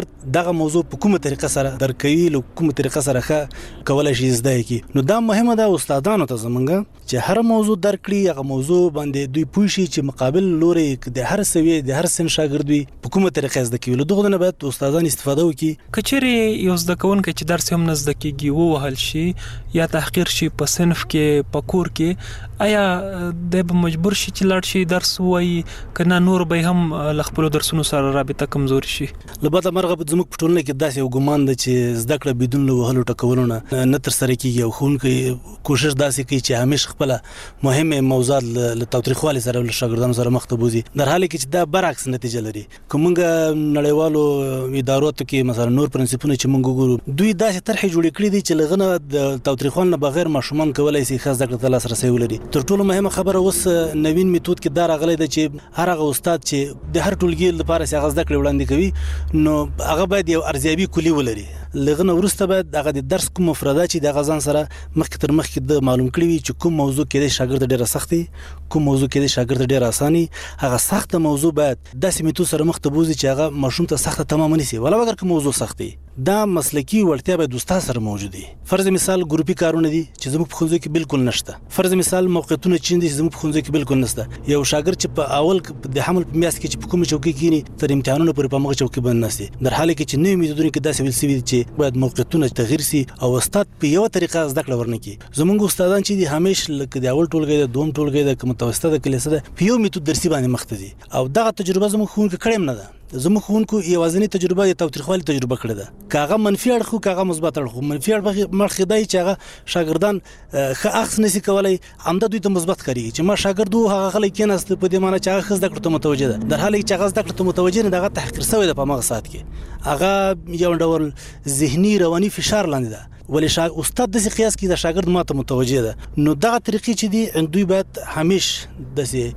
S3: دغه موضوع په کومه طریقه سره درکوي له کومه طریقه سره ښه کولای شي زده کی. نو دا مهمه ده استادانو ته زمونږ چې هر موضوع درکړي هغه موضوع باندې دوی پوه شي چې مقابل لوري د هر سوي د هر سن شاګرد وي په کومه طریقه زده کوي. له دغه نه باید استادان استفاده وکړي.
S9: کچېرې یو زده کوونکی چې درس هم نه زده کیږي ووهل شي یا تحقیر شي په صنف کې په کور کې، آیا د به مجبور شي چې لاړ شي درس وایي کنه نور به هم ل خپل درسونو سره رابطه کمزوري شي؟
S3: لبته مرغه زموږ په ټولنه کې داسې یو ګمان ده چې زده کړه بدون له وهلو ټکولو نه نه تر سره کیږي او ښوونکی کوشش داسې کوي چې همیش خپل مهمه موضوعات له تاوتریخوالي سره له شاګردانو سره مخ ته بوزي، در حاله کې چې دا برعکس نتیجه لري. کومګه نړیوالو ادارو ته کې مثلا نور پرنسپونه چې موږ ګورو دوی داسې طرحې جوړې کړې دي چې لغنه د تاوتریخوالي نه بغیر ماشومان کولای شي خاص زده کړه ته لاسرسي ولري. تر ټولو مهمه خبره اوس نوین میتود کې دا راغلی ده چې هر هغه استاد چې د هر ټولګي لپاره څنګه زده کړې وړاندې کوي نو هغه باید یو ارزیابي کلی ولري. لغنه ورسته باید هغه د درس کوم مفردات چې د غزان سره مخکې تر مخکې د معلوم کړی وي چې کوم موضوع کې د شاګرد ډیره سختي کوم موضوع کې د شاګرد ډیره اساني، هغه سخته موضوع باید داسې میتود سره مخ ته بوزي چې هغه ماشوم ته سخته تمام نشي ولا اگر کوم موضوع سختي. دا مسلکی وړتیا باید استاد سره موجود وي. فرض مثال ګروپي کارونه دي چې زموږ په ښوونځي کې بالکل نشته. فرض مثال موقعیتونه چې دي زموږ په ښوونځي کې بالکل نشته. یو شاګرد چې په اول د حمل په میاشت کې چې په کومه چوکۍ کېني تر امتحانونو پورې په مغه چوکۍ باندې نشي، در حاله کې چې نوې میتودونه کې داسې ویل سوي چې باید موقعیتونه تغیر سي او استاد په یو طریقه زده کړه ورنکي. زموږ استادان چې دي همیشه لکه د اول ټولګي د دوم ټولګي د متوسطه د کلیسه ده په یو میتود درسي باندې مخ ته دي او دغه تجربه زموږ ښوونکي کړم نه ده. زموږ ښوونکو یوازینی تجربه د تاوتریخوالي تجربه کړې ده. کاغه منفي اړخ او کاغه مثبت اړخ. منفي اړخ مخ دی چې هغه شاګردان ښه اخس نشي کولای، همدا دوی ته مثبت کوي چې ما شاګرد وو هغه خلک کېناست په دې معنی چې هغه خزده کړته متوجه ده، در حاله چې هغه زده کړته متوجه نه دغه تحقیر شوی ده په مغه سات کې. هغه یو ډول ذهني رواني فشار لاندې ده ولې شا استاد د قیاس کې د شاګرد ماته متوجه ده. نو دغه طریقې چې دي دوی باید همیشه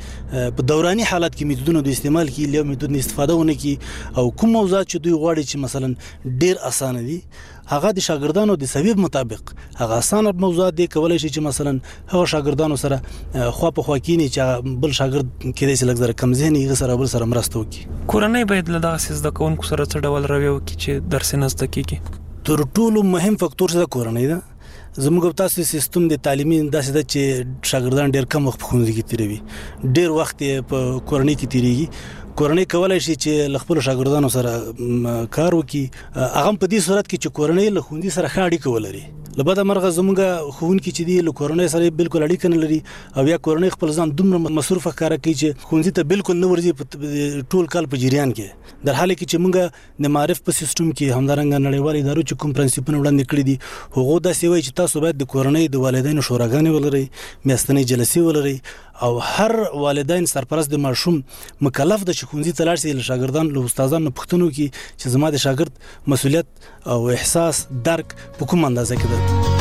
S3: د په دوراني حالت کې میتودونو د استعمال کې له میتود استفاده ونه کی او کوم موضوعات چې دوی غواړي چې مثلا ډیر اسانه دي هغه د شاګردانو د سبب مطابق هغه اسانه موضوعات دي کولای شي چې مثلا هغه شاګردانو سره خوا په خوا کینی چې بل شاګرد کې د سلګ زره کم ذهني سره بل سره مرسته وکي.
S9: کورنۍ باید له دغه سیس د کوونکو سره څه ډول رویه وکړي چې درس نه زده کیږي؟
S3: تر ټولو مهم فاکتور څه کورنۍ ده. زموږ تاسو سیستم د تعلیمي داسې ده چې شاګردان ډیر کم وخت په ښوونځي کې تیروي، ډیر وخت په کورنۍ کې تیریږي. کورنۍ کولای شي چې خپل شاګردانو سره کار وکړي، هغه په دې صورت کې چې کورنۍ له ښوونځي سره ښه اړیکه ولري. لبدا مرغه زموږ ښوونکي چې دی له کورنۍ سره بالکل اړیکه نه لري او یا کورنۍ خپل ځان دومره مصروف ښکارا کوي چې ښوونځي ته بالکل نه ورځي ټول کال په جریان کې، در حاله کې چې موږ د معرف په سیستم کې همدارنګه نړیوال ادارو چې کوم پرنسپونه وړاندې کړی دي هغه داسې وایي چې تاسو باید د کورنۍ د والدینو شوراګانې ولرئ، میاشتنۍ جلسې ولرئ او هر والدین سرپرست د ماشوم مکلف د ښوونځي ته لاړ شي له شاګردان له استادانو پوښتنه وکړي چې زما د شاګرد مسؤلیت او احساس درک په کوم اندازه کې ده.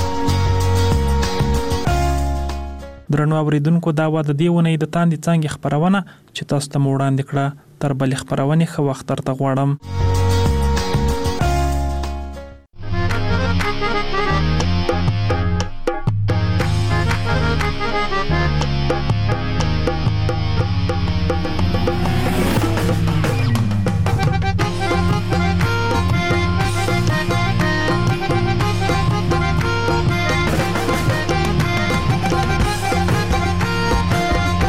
S9: درنو اوریدونکو دا و د دې ونې د تاندې څنګه خبرونه چې تاسو ته وړاندې کړه. تر بلې خبرونه خو وخت تر ته غواړم.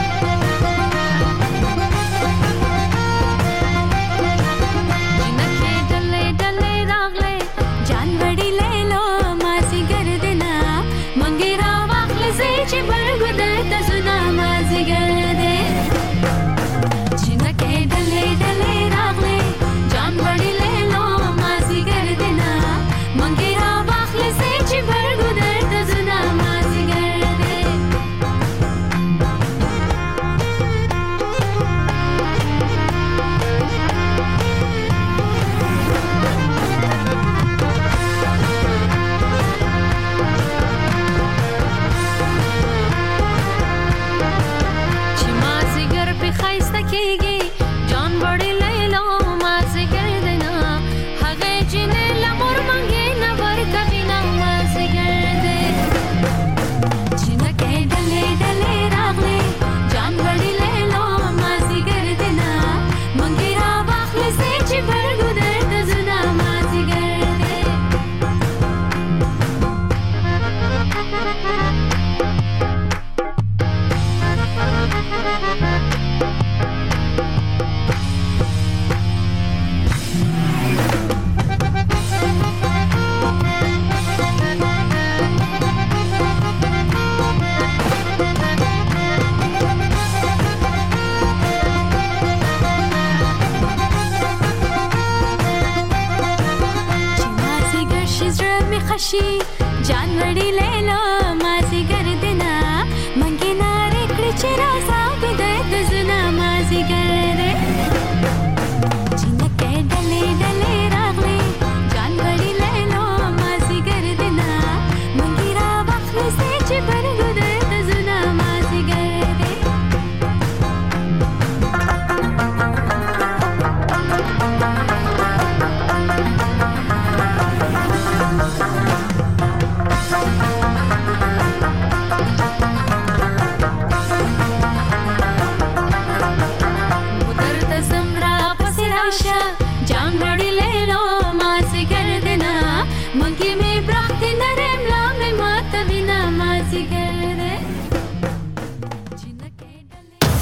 S5: Jina خشي جان وړي لیلا مازی ګردنا منګي نار کړ چې راسا